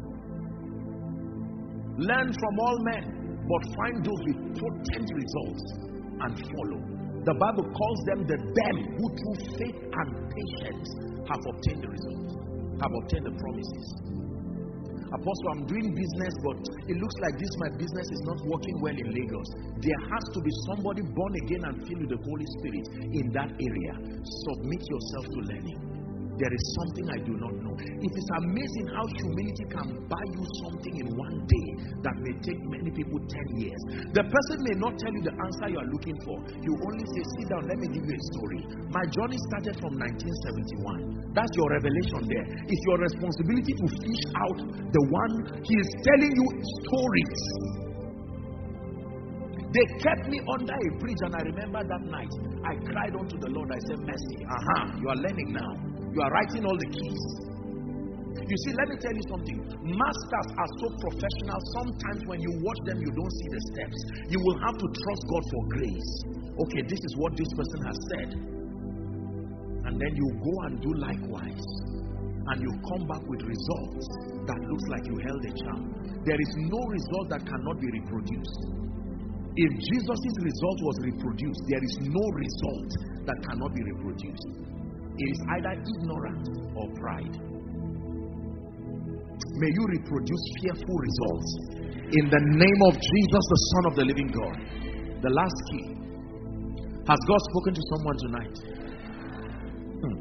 Learn from all men, but find those with potent results and follow. The Bible calls them the them who through faith and patience have obtained the results, have obtained the promises. Apostle, I'm doing business, but it looks like this my business is not working well in Lagos. There has to be somebody born again and filled with the Holy Spirit in that area. Submit yourself to learning. There is something I do not know. It is amazing how humility can buy you something in one day that may take many people ten years. The person may not tell you the answer you are looking for. You only say, sit down, let me give you a story. My journey started from nineteen seventy-one. That's your revelation there. It's your responsibility to fish out the one he is telling you stories. They kept me under a bridge, and I remember that night I cried unto the Lord. I said, mercy. Aha, you are learning now. You are writing all the keys. You see, let me tell you something. Masters are so professional. Sometimes when you watch them, you don't see the steps. You will have to trust God for grace. Okay, this is what this person has said. And then you go and do likewise. And you come back with results that looks like you held a charm. There is no result that cannot be reproduced. If Jesus' result was reproduced, there is no result that cannot be reproduced. It is either ignorance or pride. May you reproduce fearful results in the name of Jesus, the Son of the living God. The last key. Has God spoken to someone tonight? Hmm.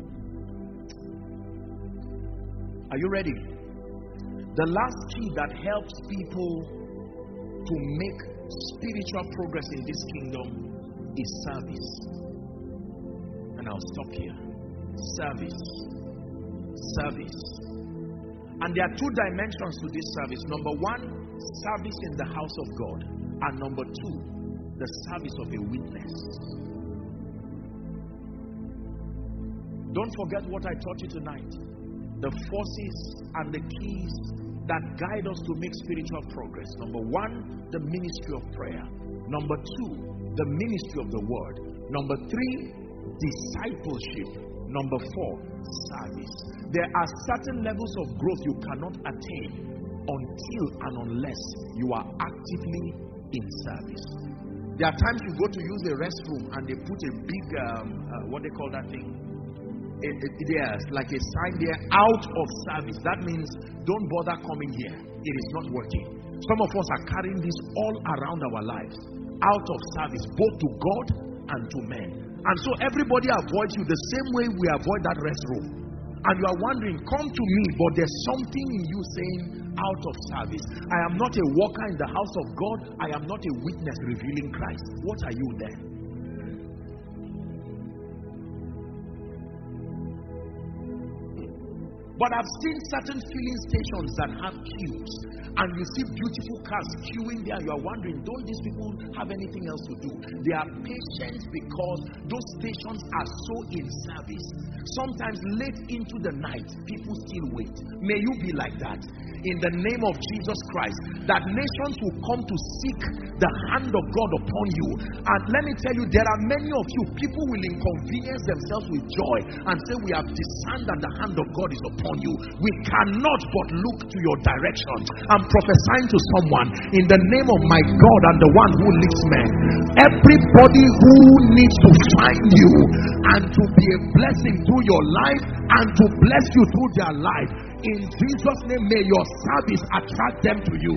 Are you ready? The last key that helps people to make spiritual progress in this kingdom is service. And I'll stop here. Service. Service. And there are two dimensions to this service. Number one, service in the house of God. And number two, the service of a witness. Don't forget what I taught you tonight. The forces and the keys that guide us to make spiritual progress. Number one, the ministry of prayer. Number two, the ministry of the word. Number three, discipleship. Number four, service. There are certain levels of growth you cannot attain until and unless you are actively in service. There are times you go to use a restroom and they put a big, um, uh, what they call that thing? It, it, there's like a sign there, out of service. That means don't bother coming here. It is not working. Some of us are carrying this all around our lives. Out of service, both to God and to men. And so everybody avoids you the same way we avoid that restroom. And you are wondering, come to me, but there's something in you saying, out of service. I am not a worker in the house of God. I am not a witness revealing Christ. What are you then? But I've seen certain filling stations that have queues, and you see beautiful cars queuing there. You are wondering, don't these people have anything else to do? They are patient because those stations are so in service. Sometimes late into the night, people still wait. May you be like that. In the name of Jesus Christ, that nations will come to seek the hand of God upon you. And let me tell you, there are many of you, people will inconvenience themselves with joy and say, we have discerned that the hand of God is upon you. We cannot but look to your direction. I'm prophesying to someone in the name of my God and the one who leads men. Everybody who needs to find you and to be a blessing through your life and to bless you through their life, in Jesus' name, may your service attract them to you.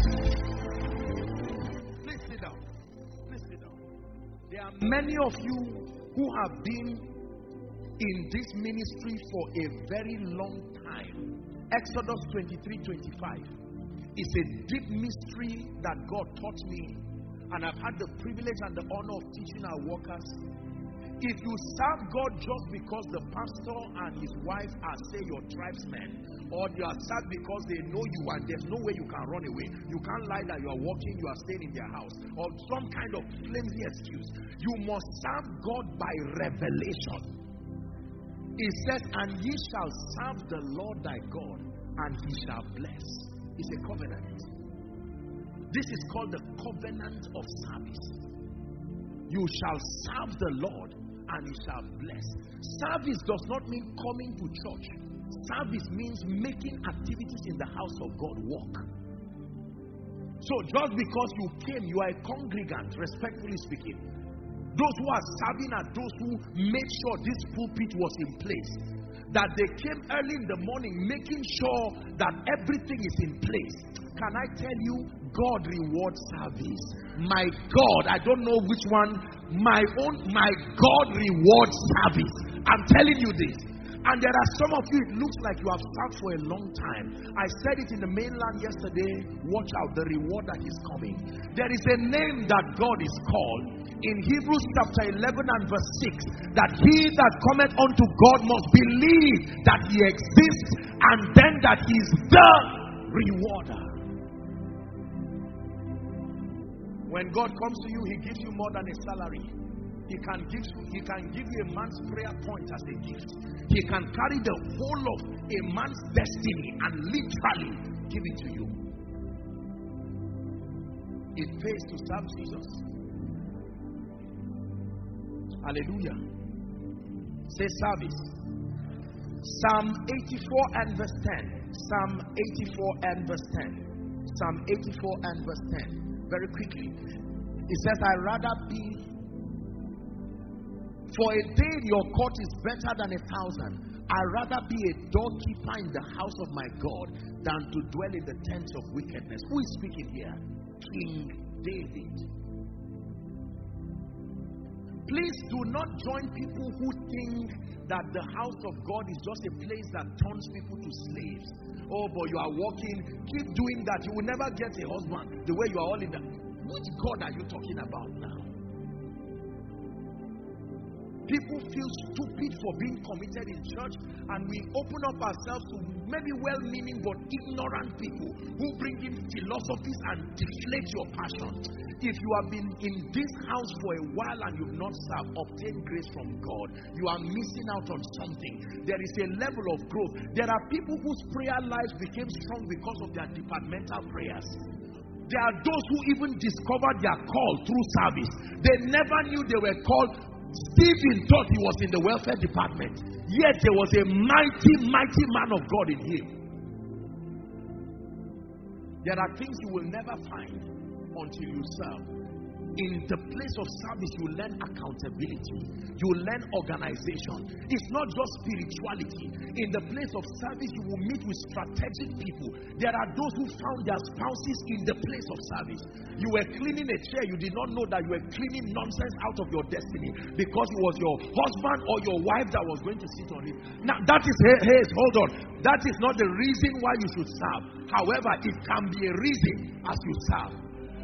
Please sit down. Please sit down. There are many of you who have been in this ministry for a very long time. Exodus twenty-three twenty-five is a deep mystery that God taught me, and I've had the privilege and the honor of teaching our workers. If you serve God just because the pastor and his wife are, say, your tribesmen, or you are served because they know you and there's no way you can run away, you can't lie that you are working, you are staying in their house, or some kind of flimsy excuse, you must serve God by revelation. It says, and ye shall serve the Lord thy God, and he shall bless. It's a covenant. This is called the covenant of service. You shall serve the Lord, and he shall bless. Service does not mean coming to church. Service means making activities in the house of God work. So just because you came, you are a congregant, respectfully speaking. Those who are serving are those who made sure this pulpit was in place. That they came early in the morning making sure that everything is in place. Can I tell you, God rewards service. My God, I don't know which one, my own, my God rewards service. I'm telling you this. And there are some of you, it looks like you have served for a long time. I said it in the mainland yesterday, watch out, the reward that is coming. There is a name that God is called in Hebrews chapter eleven and verse six, that he that cometh unto God must believe that he exists, and then that he is the rewarder. When God comes to you, he gives you more than a salary. He can give you, he can give you a man's prayer point as a gift. He can carry the whole of a man's destiny and literally give it to you. It pays to serve Jesus. Hallelujah. Say service. Psalm eighty-four and verse ten. Psalm eighty-four and verse ten. Psalm eighty-four and verse ten. Very quickly. It says, I rather be for a day in your court is better than a thousand. I rather be a doorkeeper in the house of my God than to dwell in the tents of wickedness. Who is speaking here? King David. Please do not join people who think that the house of God is just a place that turns people to slaves. Oh, but you are walking, keep doing that. You will never get a husband the way you are all in the... Which God are you talking about now? People feel stupid for being committed in church, and we open up ourselves to maybe well-meaning but ignorant people who bring in philosophies and deflate your passion. If you have been in this house for a while and you've not served, obtain grace from God. You are missing out on something. There is a level of growth. There are people whose prayer lives became strong because of their departmental prayers. There are those who even discovered their call through service. They never knew they were called. Stephen thought he was in the welfare department, yet there was a mighty, mighty man of God in him. There are things you will never find until you serve. In the place of service, you learn accountability. You learn organization. It's not just spirituality. In the place of service, you will meet with strategic people. There are those who found their spouses in the place of service. You were cleaning a chair. You did not know that you were cleaning nonsense out of your destiny because it was your husband or your wife that was going to sit on it. Now, that is, hey, hey, hold on. That is not the reason why you should serve. However, it can be a reason as you serve.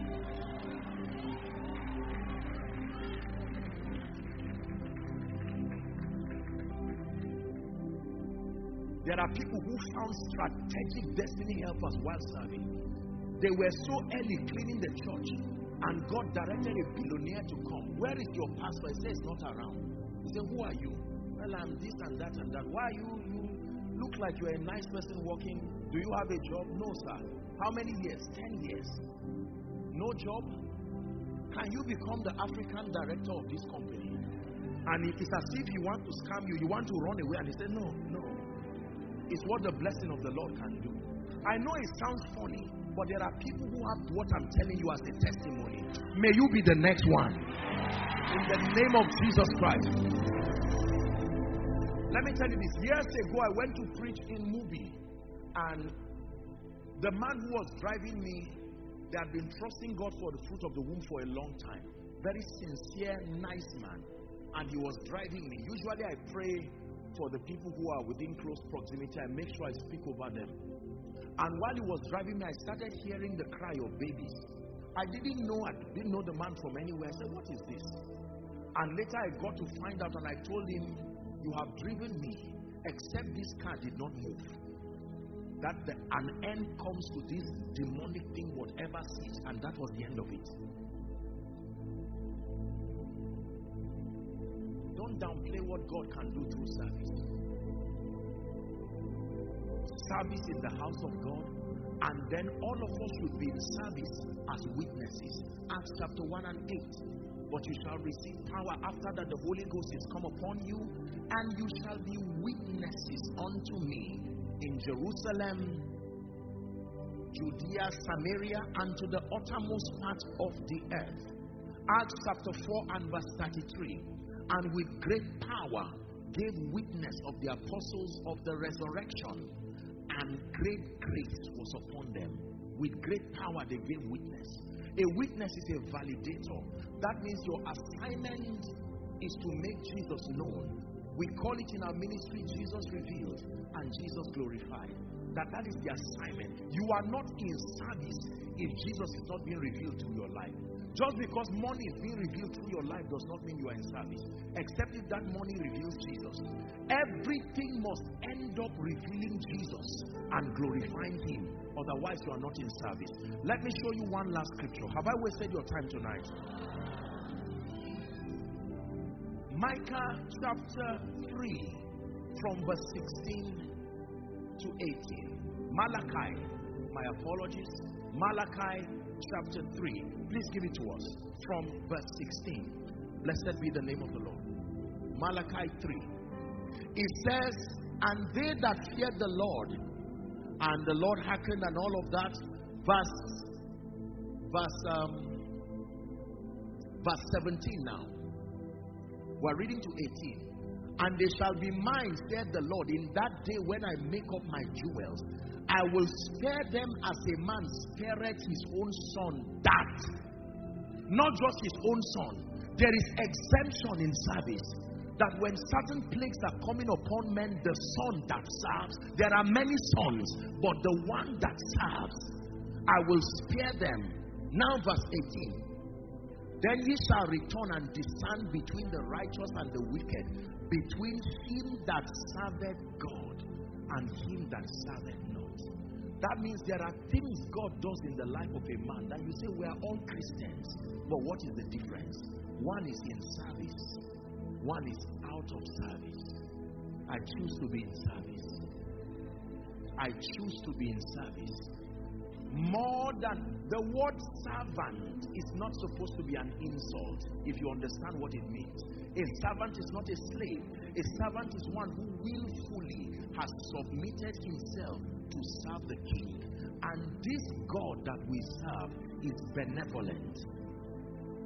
There are people who found strategic destiny helpers while serving. They were so early cleaning the church, and God directed a billionaire to come. Where is your pastor? He says, not around. He said, who are you? Well, I'm this and that and that. Why are you? You look like you're a nice person working. Do you have a job? No, sir. How many years? Ten years. No job? Can you become the African director of this company? And it is as if he wants to scam you. You want to run away. And he said, no, no. It's what the blessing of the Lord can do. I know it sounds funny, but there are people who have what I'm telling you as a testimony. May you be the next one. In the name of Jesus Christ. Let me tell you this. Years ago, I went to preach in Mubi, and the man who was driving me, they had been trusting God for the fruit of the womb for a long time. Very sincere, nice man. And he was driving me. Usually I pray for the people who are within close proximity. I make sure I speak over them. And while he was driving me, I started hearing the cry of babies. I didn't know, I didn't know the man from anywhere. I said, what is this? And later I got to find out, and I told him, you have driven me, except this car did not move. That the, an end comes to this demonic thing, whatever sees, and that was the end of it. Don't downplay what God can do through service. Service in the house of God, and then all of us should be in service as witnesses. Acts chapter one and eight. But you shall receive power after that the Holy Ghost is come upon you, and you shall be witnesses unto me in Jerusalem, Judea, Samaria, and to the uttermost part of the earth. Acts chapter four and verse thirty-three. And with great power gave witness of the apostles of the resurrection, and great grace was upon them. With great power they gave witness. A witness is a validator. That means your assignment is to make Jesus known. We call it in our ministry Jesus revealed and Jesus glorified. That that is the assignment. You are not in service if Jesus is not being revealed through your life. Just because money is being revealed through your life does not mean you are in service. Except if that money reveals Jesus. Everything must end up revealing Jesus and glorifying Him. Otherwise, you are not in service. Let me show you one last scripture. Have I wasted your time tonight? Micah chapter three, from verse sixteen to eighteen. Malachi, my apologies. Malachi chapter three. Please give it to us from verse sixteen. Blessed be the name of the Lord. Malachi three. It says, and they that feared the Lord, and the Lord hearkened, and all of that. Verse, verse, um, verse seventeen now. We're reading to eighteen. And they shall be mine, said the Lord, in that day when I make up my jewels. I will spare them as a man spareth his own son. That, not just his own son. There is exemption in service. That when certain plagues are coming upon men, the son that serves, there are many sons, but the one that serves, I will spare them. Now verse eighteen. Then ye shall return and discern between the righteous and the wicked, between him that serveth God and him that serveth not. That means there are things God does in the life of a man that you say we are all Christians, but what is the difference? One is in service, one is out of service. I choose to be in service. I choose to be in service. More than the word servant is not supposed to be an insult if you understand what it means. A servant is not a slave. A servant is one who willfully has submitted himself to serve the king. And this God that we serve is benevolent.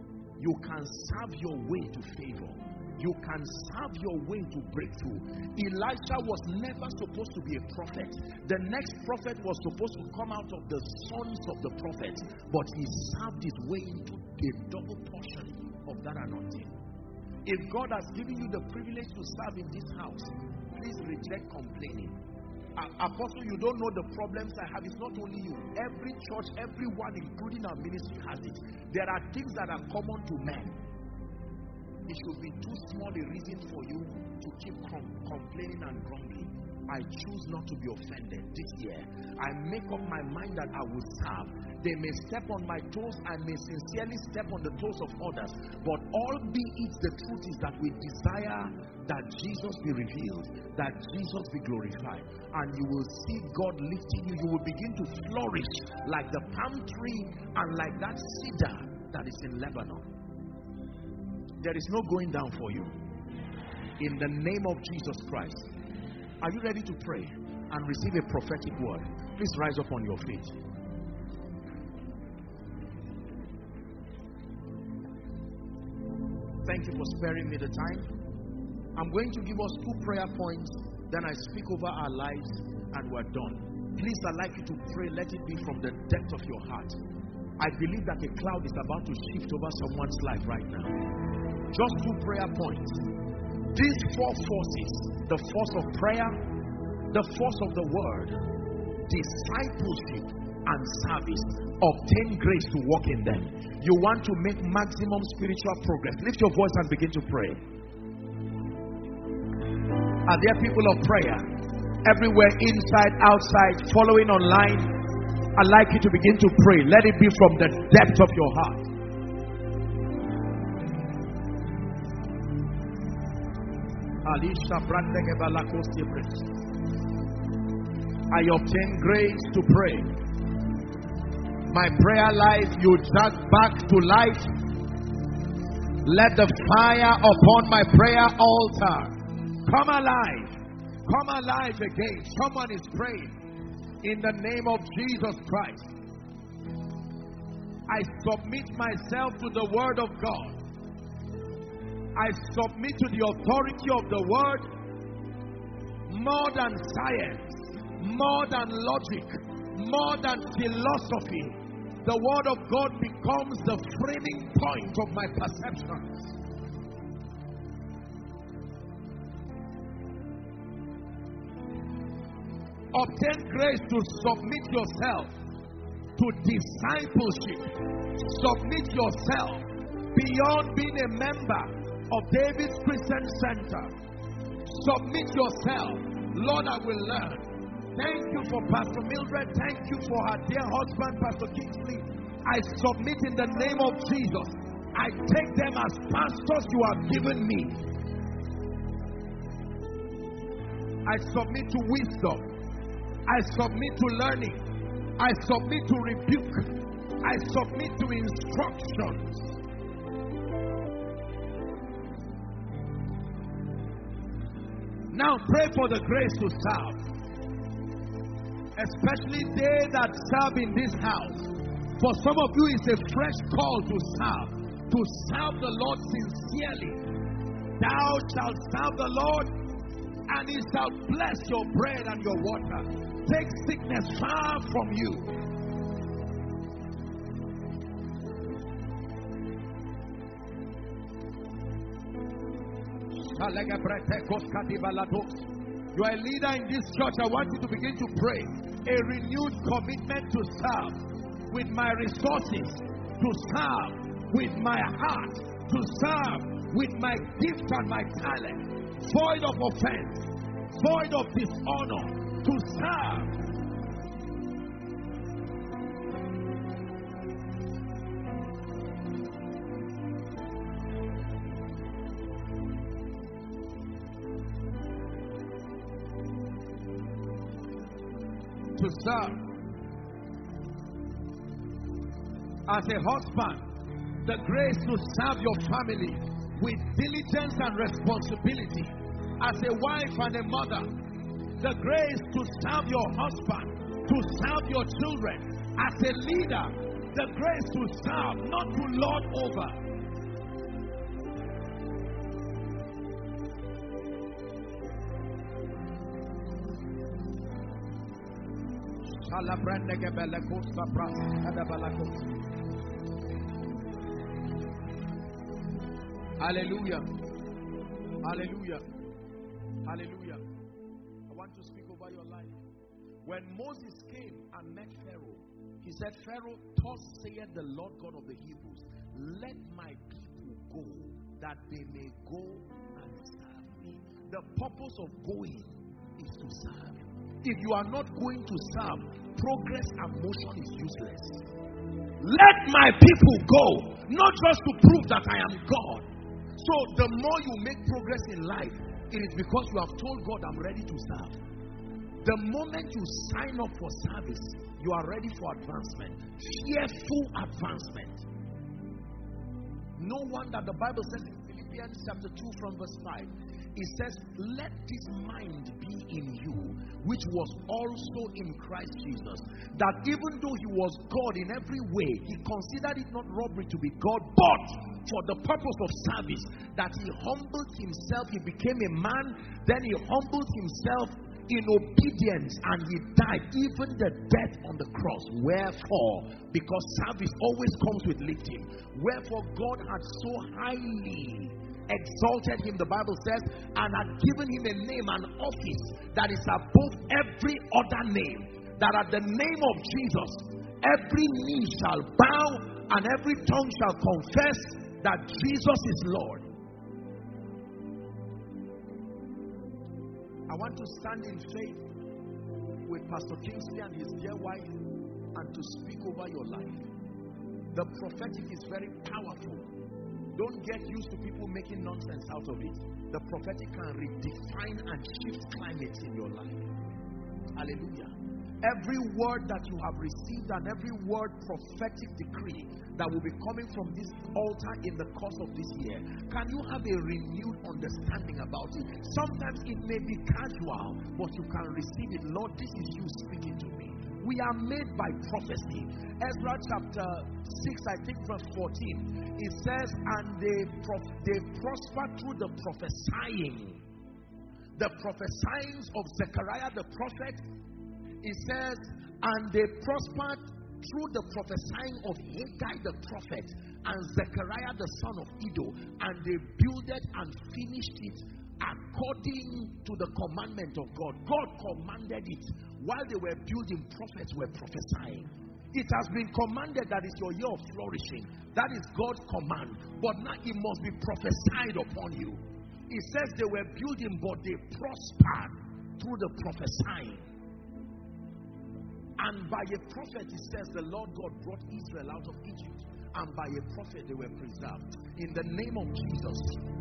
You can serve your way to favor. You can serve your way to breakthrough. Elisha was never supposed to be a prophet. The next prophet was supposed to come out of the sons of the prophets, but he served his way into a double portion of that anointing. If God has given you the privilege to serve in this house, please reject complaining. Apostle, you don't know the problems I have. It's not only you. Every church, everyone, including our ministry, has it. There are things that are common to men. It should be too small a reason for you to keep com complaining and grumbling. I choose not to be offended this year. I make up my mind that I will serve. They may step on my toes. I may sincerely step on the toes of others. But albeit the truth is that we desire that Jesus be revealed, that Jesus be glorified. And you will see God lifting you. You will begin to flourish like the palm tree and like that cedar that is in Lebanon. There is no going down for you. In the name of Jesus Christ. Are you ready to pray and receive a prophetic word? Please rise up on your feet. Thank you for sparing me the time. I'm going to give us two prayer points. Then I speak over our lives and we're done. Please, I'd like you to pray. Let it be from the depth of your heart. I believe that a cloud is about to shift over someone's life right now. Just two prayer points. These four forces, the force of prayer, the force of the word, discipleship, and service, obtain grace to walk in them. You want to make maximum spiritual progress. Lift your voice and begin to pray. Are there people of prayer everywhere, inside, outside, following online? I'd like you to begin to pray. Let it be from the depth of your heart. I obtain grace to pray. My prayer life, you drag back to life. Let the fire upon my prayer altar come alive. Come alive again. Someone is praying in the name of Jesus Christ. I submit myself to the word of God. I submit to the authority of the word. More than science, more than logic, more than philosophy, the word of God becomes the framing point of my perceptions. Obtain grace to submit yourself to discipleship. Submit yourself beyond being a member of David's Christian Center. Submit yourself. Lord, I will learn. Thank you for Pastor Mildred. Thank you for her dear husband, Pastor Kingsley. I submit in the name of Jesus. I take them as pastors you have given me. I submit to wisdom. I submit to learning. I submit to rebuke. I submit to instructions. Now pray for the grace to serve. Especially they that serve in this house. For some of you, it's a fresh call to serve. To serve the Lord sincerely. Thou shalt serve the Lord, and he shall bless your bread and your water. Take sickness far from you. You are a leader in this church. I want you to begin to pray. A renewed commitment to serve with my resources, to serve with my heart, to serve with my gift and my talent, void of offense, void of dishonor, to serve. To serve. As a husband, the grace to serve your family with diligence and responsibility. As a wife and a mother, the grace to serve your husband, to serve your children. As a leader, the grace to serve, not to lord over. Hallelujah. Hallelujah. Hallelujah. I want to speak over your life. When Moses came and met Pharaoh, he said, Pharaoh, thus saith the Lord God of the Hebrews, let my people go, that they may go and serve me. The purpose of going is to serve. If you are not going to serve, progress and motion is useless. Let my people go, not just to prove that I am God. So the more you make progress in life, it is because you have told God, I'm ready to serve. The moment you sign up for service, you are ready for advancement. Fearful advancement. No wonder the Bible says in Philippians chapter two from verse five, it says, let this mind be in you, which was also in Christ Jesus, that even though he was God in every way, he considered it not robbery to be God, but for the purpose of service, that he humbled himself, he became a man, then he humbled himself in obedience, and he died, even the death on the cross. Wherefore, because service always comes with lifting, wherefore God had so highly exalted him, the Bible says, and had given him a name, an office that is above every other name, that at the name of Jesus every knee shall bow and every tongue shall confess that Jesus is Lord. I want to stand in faith with Pastor Kingsley and his dear wife and to speak over your life. The prophetic is very powerful. Don't get used to people making nonsense out of it. The prophetic can redefine and shift climates in your life. Hallelujah. Every word that you have received and every word prophetic decree that will be coming from this altar in the course of this year, can you have a renewed understanding about it? Sometimes it may be casual, but you can receive it. Lord, this is you speaking to me. We are made by prophecy. Ezra chapter six, I think verse fourteen, it says, and they, prof they prospered through the prophesying. The prophesyings of Zechariah the prophet, it says, and they prospered through the prophesying of Haggai the prophet and Zechariah the son of Iddo, and they builded and finished it according to the commandment of God. God commanded it. While they were building, prophets were prophesying. It has been commanded that it's your year of flourishing. That is God's command. But now it must be prophesied upon you. It says they were building, but they prospered through the prophesying. And by a prophet, it says the Lord God brought Israel out of Egypt. And by a prophet, they were preserved. In the name of Jesus,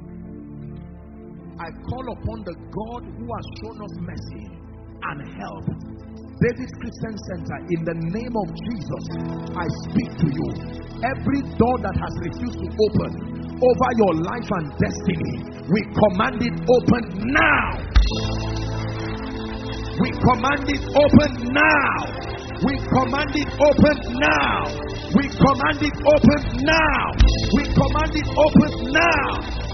I call upon the God who has shown us mercy and help, David's Christian Center. In the name of Jesus, I speak to you. Every door that has refused to open over your life and destiny, we command it open now. We command it open now. We command it open now. We command it open now. We command it open now.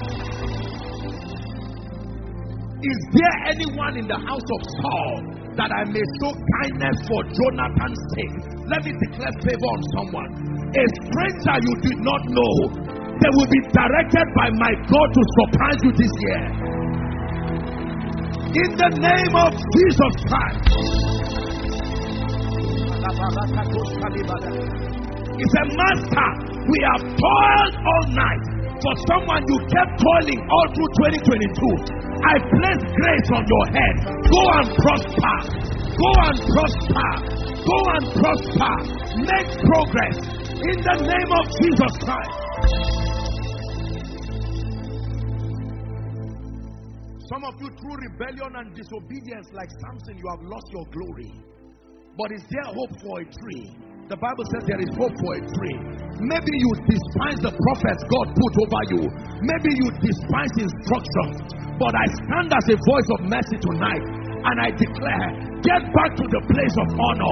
Is there anyone in the house of Saul that I may show kindness for Jonathan's sake? Let me declare favor on someone. A stranger you did not know, they will be directed by my God to surprise you this year. In the name of Jesus Christ. He said, Master, we have toiled all night. For someone, you kept toiling all through twenty twenty-two. I place grace on your head. Go and prosper. Go and prosper. Go and prosper. Make progress. In the name of Jesus Christ. Some of you, through rebellion and disobedience like Samson, you have lost your glory. But is there hope for a tree? The Bible says there is hope for a tree. Maybe you despise the prophets God put over you. Maybe you despise instructions. But I stand as a voice of mercy tonight, and I declare, get back to the place of honor.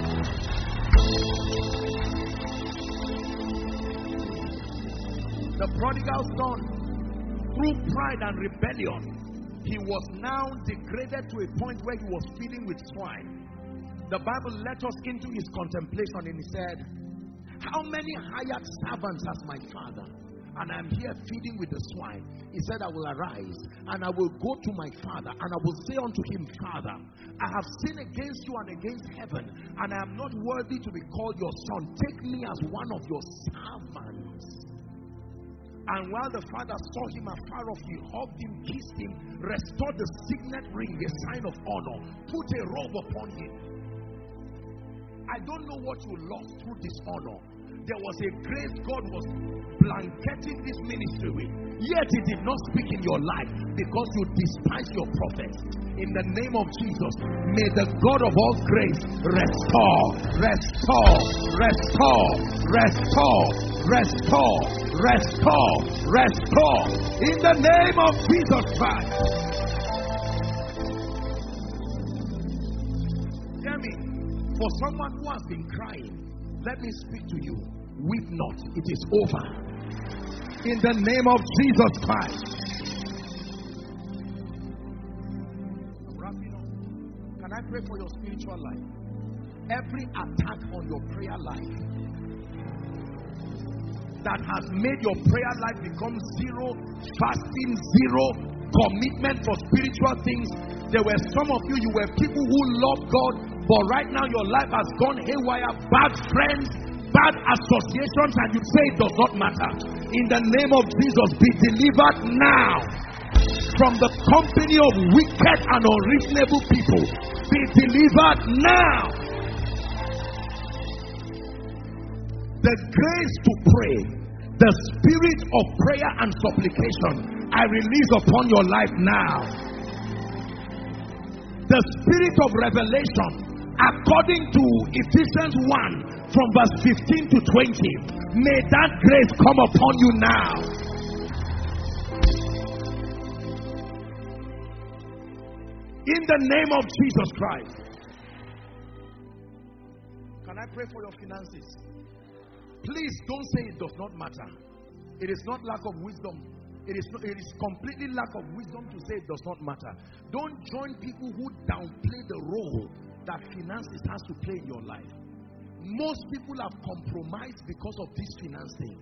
The prodigal son, through pride and rebellion, he was now degraded to a point where he was feeding with swine. the Bible led us into his contemplation, and he said, how many hired servants has my father? And I'm here feeding with the swine. He said, I will arise and I will go to my father, and I will say unto him, Father, I have sinned against you and against heaven, and I am not worthy to be called your son. Take me as one of your servants. And while the father saw him afar off, he hugged him, kissed him, restored the signet ring, a sign of honor, put a robe upon him. I don't know what you lost through dishonor. There was a grace God was blanketing this ministry with, yet it did not speak in your life because you despise your prophets. In the name of Jesus, may the God of all grace restore, restore, restore, restore, restore, restore, restore, in the name of Jesus Christ. Hear me. For someone who has been crying, let me speak to you. Weep not, it is over. In the name of Jesus Christ. I'm wrapping up. Can I pray for your spiritual life? Every attack on your prayer life that has made your prayer life become zero, fasting zero, commitment for spiritual things. There were some of you, you were people who love God, but right now your life has gone haywire. Bad friends, bad associations, and you say it does not matter. In the name of Jesus, be delivered now from the company of wicked and unreasonable people. Be delivered now. The grace to pray, the spirit of prayer and supplication, I release upon your life now. The spirit of revelation, according to Ephesians one, from verse fifteen to twenty, may that grace come upon you now. In the name of Jesus Christ. Can I pray for your finances? Please don't say it does not matter. It is not lack of wisdom. It is, it is completely lack of wisdom to say it does not matter. Don't join people who downplay the role that finances has to play in your life. Most people have compromised because of this financing.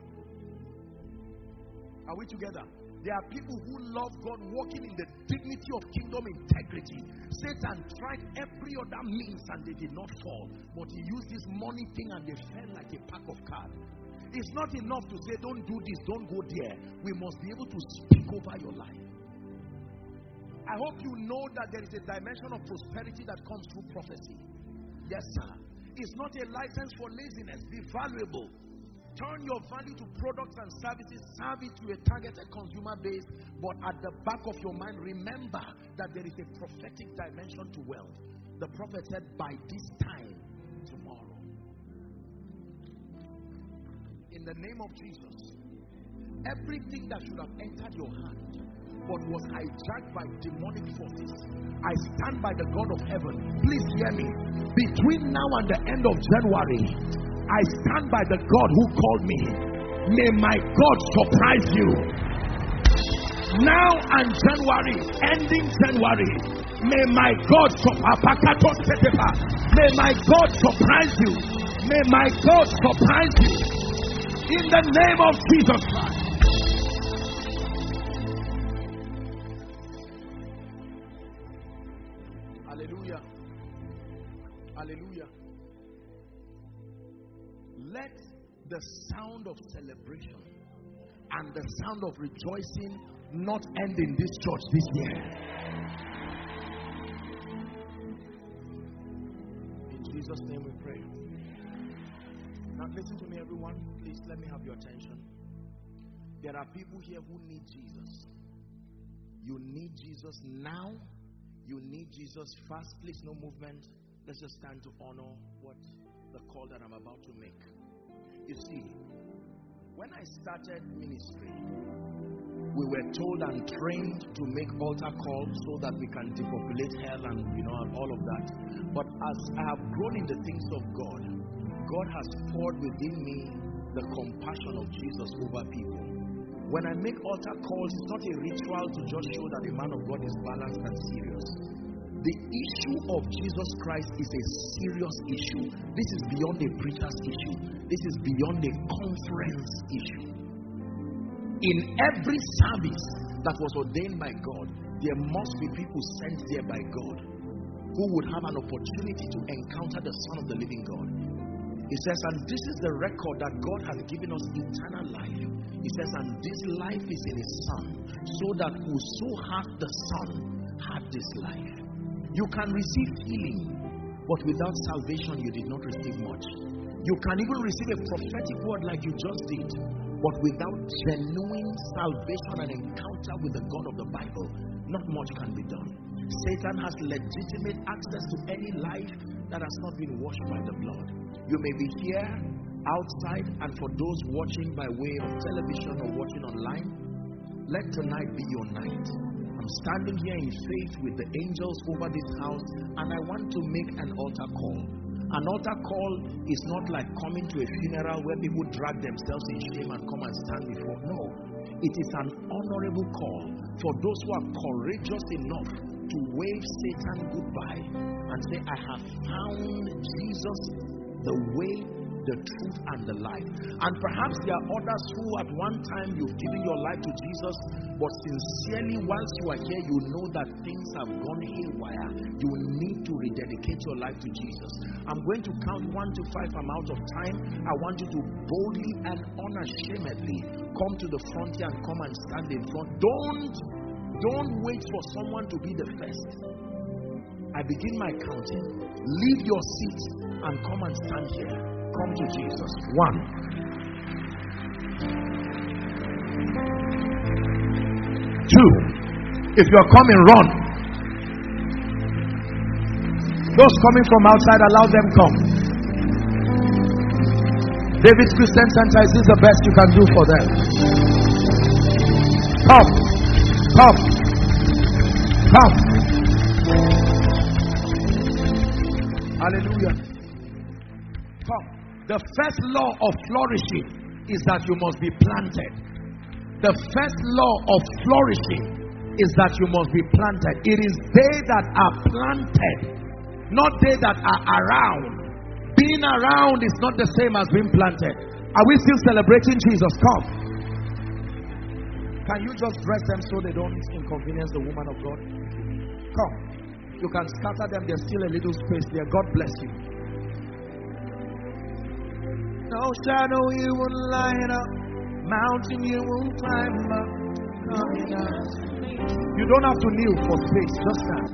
Are we together? There are people who love God, walking in the dignity of kingdom integrity. Satan tried every other means and they did not fall. But he used this money thing and they fell like a pack of cards. It's not enough to say, don't do this, don't go there. We must be able to speak over your life. I hope you know that there is a dimension of prosperity that comes through prophecy. Yes, sir. It's not a license for laziness. Be valuable. Turn your value to products and services. Serve it to a targeted consumer base. But at the back of your mind, remember that there is a prophetic dimension to wealth. The prophet said, by this time tomorrow. In the name of Jesus, everything that should have entered your hand but was hijacked by demonic forces, I stand by the God of heaven. Please hear me. Between now and the end of January, I stand by the God who called me. May my God surprise you. Now and January, ending January, may my God surprise May my God surprise you. May my God surprise you. In the name of Jesus Christ. Hallelujah. Hallelujah. Let the sound of celebration and the sound of rejoicing not end in this church this year. In Jesus' name we pray. Now listen to me, everyone. Please let me have your attention. There are people here who need Jesus. You need Jesus now. You need Jesus fast. Please, no movement. Let's just stand to honor what the call that I'm about to make. You see, when I started ministry, we were told and trained to make altar calls so that we can depopulate hell and, you know, all of that. But as I have grown in the things of God, God has poured within me the compassion of Jesus over people. When I make altar calls, it's not a ritual to just show that the man of God is balanced and serious. The issue of Jesus Christ is a serious issue. This is beyond a preacher's issue. This is beyond a conference issue. In every service that was ordained by God, there must be people sent there by God who would have an opportunity to encounter the Son of the living God. He says, and this is the record that God has given us, eternal life. He says, and this life is in His Son, so that whoso hath the Son hath this life. You can receive healing, but without salvation you did not receive much. You can even receive a prophetic word like you just did, but without genuine salvation and encounter with the God of the Bible, not much can be done. Satan has legitimate access to any life that has not been washed by the blood. You may be here, outside, and for those watching by way of television or watching online, let tonight be your night. I'm standing here in faith with the angels over this house, and I want to make an altar call. An altar call is not like coming to a funeral where people drag themselves in shame and come and stand before. No, it is an honorable call for those who are courageous enough to wave Satan goodbye and say, I have found Jesus, the way, the truth, and the life. And perhaps there are others who at one time you've given your life to Jesus, but sincerely whilst you are here, you know that things have gone haywire. You need to rededicate your life to Jesus. I'm going to count one to five. I'm out of time. I want you to boldly and unashamedly come to the front here and come and stand in front. Don't, don't wait for someone to be the first. I begin my counting. Leave your seat and come and stand here. Come to Jesus. One. Two. If you're coming, run. Those coming from outside, allow them come. David's Christian Center, is this the best you can do for them? Come. Come. Come. Hallelujah. Come. The first law of flourishing is that you must be planted. The first law of flourishing is that you must be planted. It is they that are planted, not they that are around. Being around is not the same as being planted. Are we still celebrating Jesus? Come. Can you just dress them so they don't inconvenience the woman of God? Come. You can scatter them. There's still a little space there. God bless you. No shadow you won't light up, mountain you won't climb up. Coming out. You don't have to kneel for space. Just stand.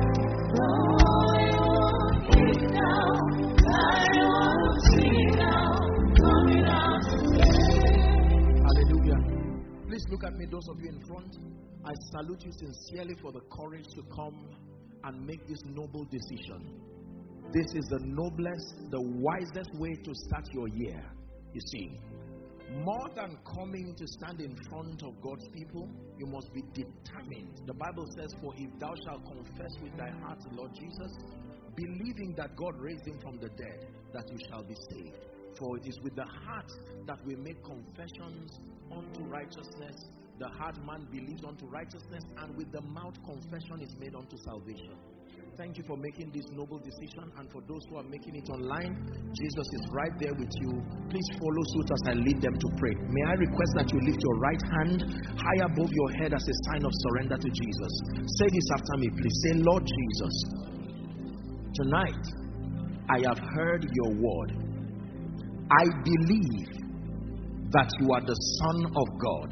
Hallelujah. Please look at me, those of you in front. I salute you sincerely for the courage to come and make this noble decision. This is the noblest, the wisest way to start your year. You see, more than coming to stand in front of God's people, you must be determined. The Bible says, for if thou shalt confess with thy heart the Lord Jesus, believing that God raised him from the dead, that you shall be saved. For it is with the heart that we make confessions unto righteousness. The heart man believes unto righteousness, and with the mouth confession is made unto salvation. Thank you for making this noble decision, and for those who are making it online, Jesus is right there with you. Please follow suit as I lead them to pray. May I request that you lift your right hand high above your head as a sign of surrender to Jesus. Say this after me, please. Say, Lord Jesus, tonight I have heard your word. I believe that you are the Son of God.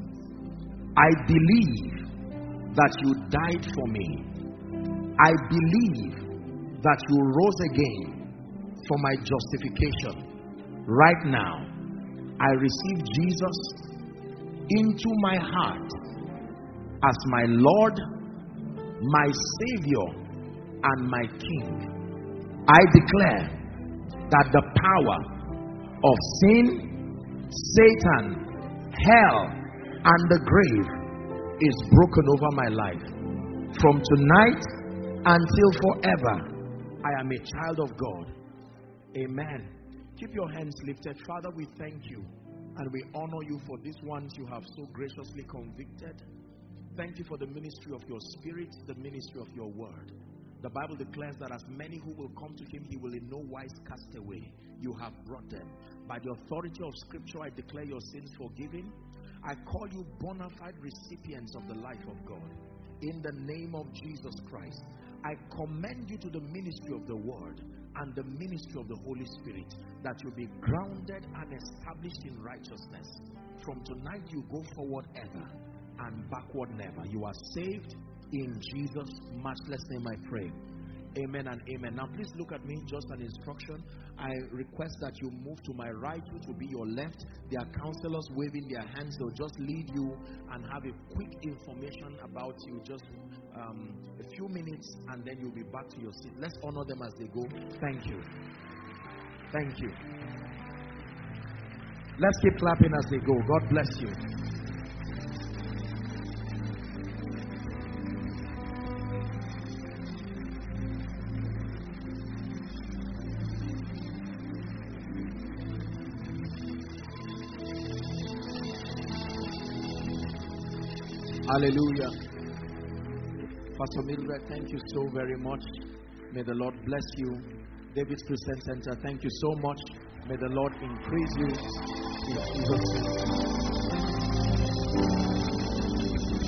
I believe that you died for me. I believe that you rose again for my justification. Right now, I receive Jesus into my heart as my Lord, my Savior, and my King. I declare that the power of sin, Satan, hell, and the grave is broken over my life. From tonight until forever, I am a child of God. Amen. Keep your hands lifted. Father, we thank you and we honor you for these ones you have so graciously convicted. Thank you for the ministry of your Spirit, the ministry of your word. The Bible declares that as many who will come to him, he will in no wise cast away. You have brought them. By the authority of Scripture, I declare your sins forgiven. I call you bona fide recipients of the life of God. In the name of Jesus Christ, I commend you to the ministry of the Word and the ministry of the Holy Spirit, that you be grounded and established in righteousness. From tonight, you go forward ever and backward never. You are saved. In Jesus' matchless name I pray. Amen and amen. Now please look at me, just an instruction. I request that you move to my right, which will be your left. There are counselors waving their hands. They'll just lead you and have a quick information about you. Just um, a few minutes, and then you'll be back to your seat. Let's honor them as they go. Thank you. Thank you. Let's keep clapping as they go. God bless you. Hallelujah. Pastor Mildred, thank you so very much. May the Lord bless you. David's Christian Center, thank you so much. May the Lord increase you in Jesus' name.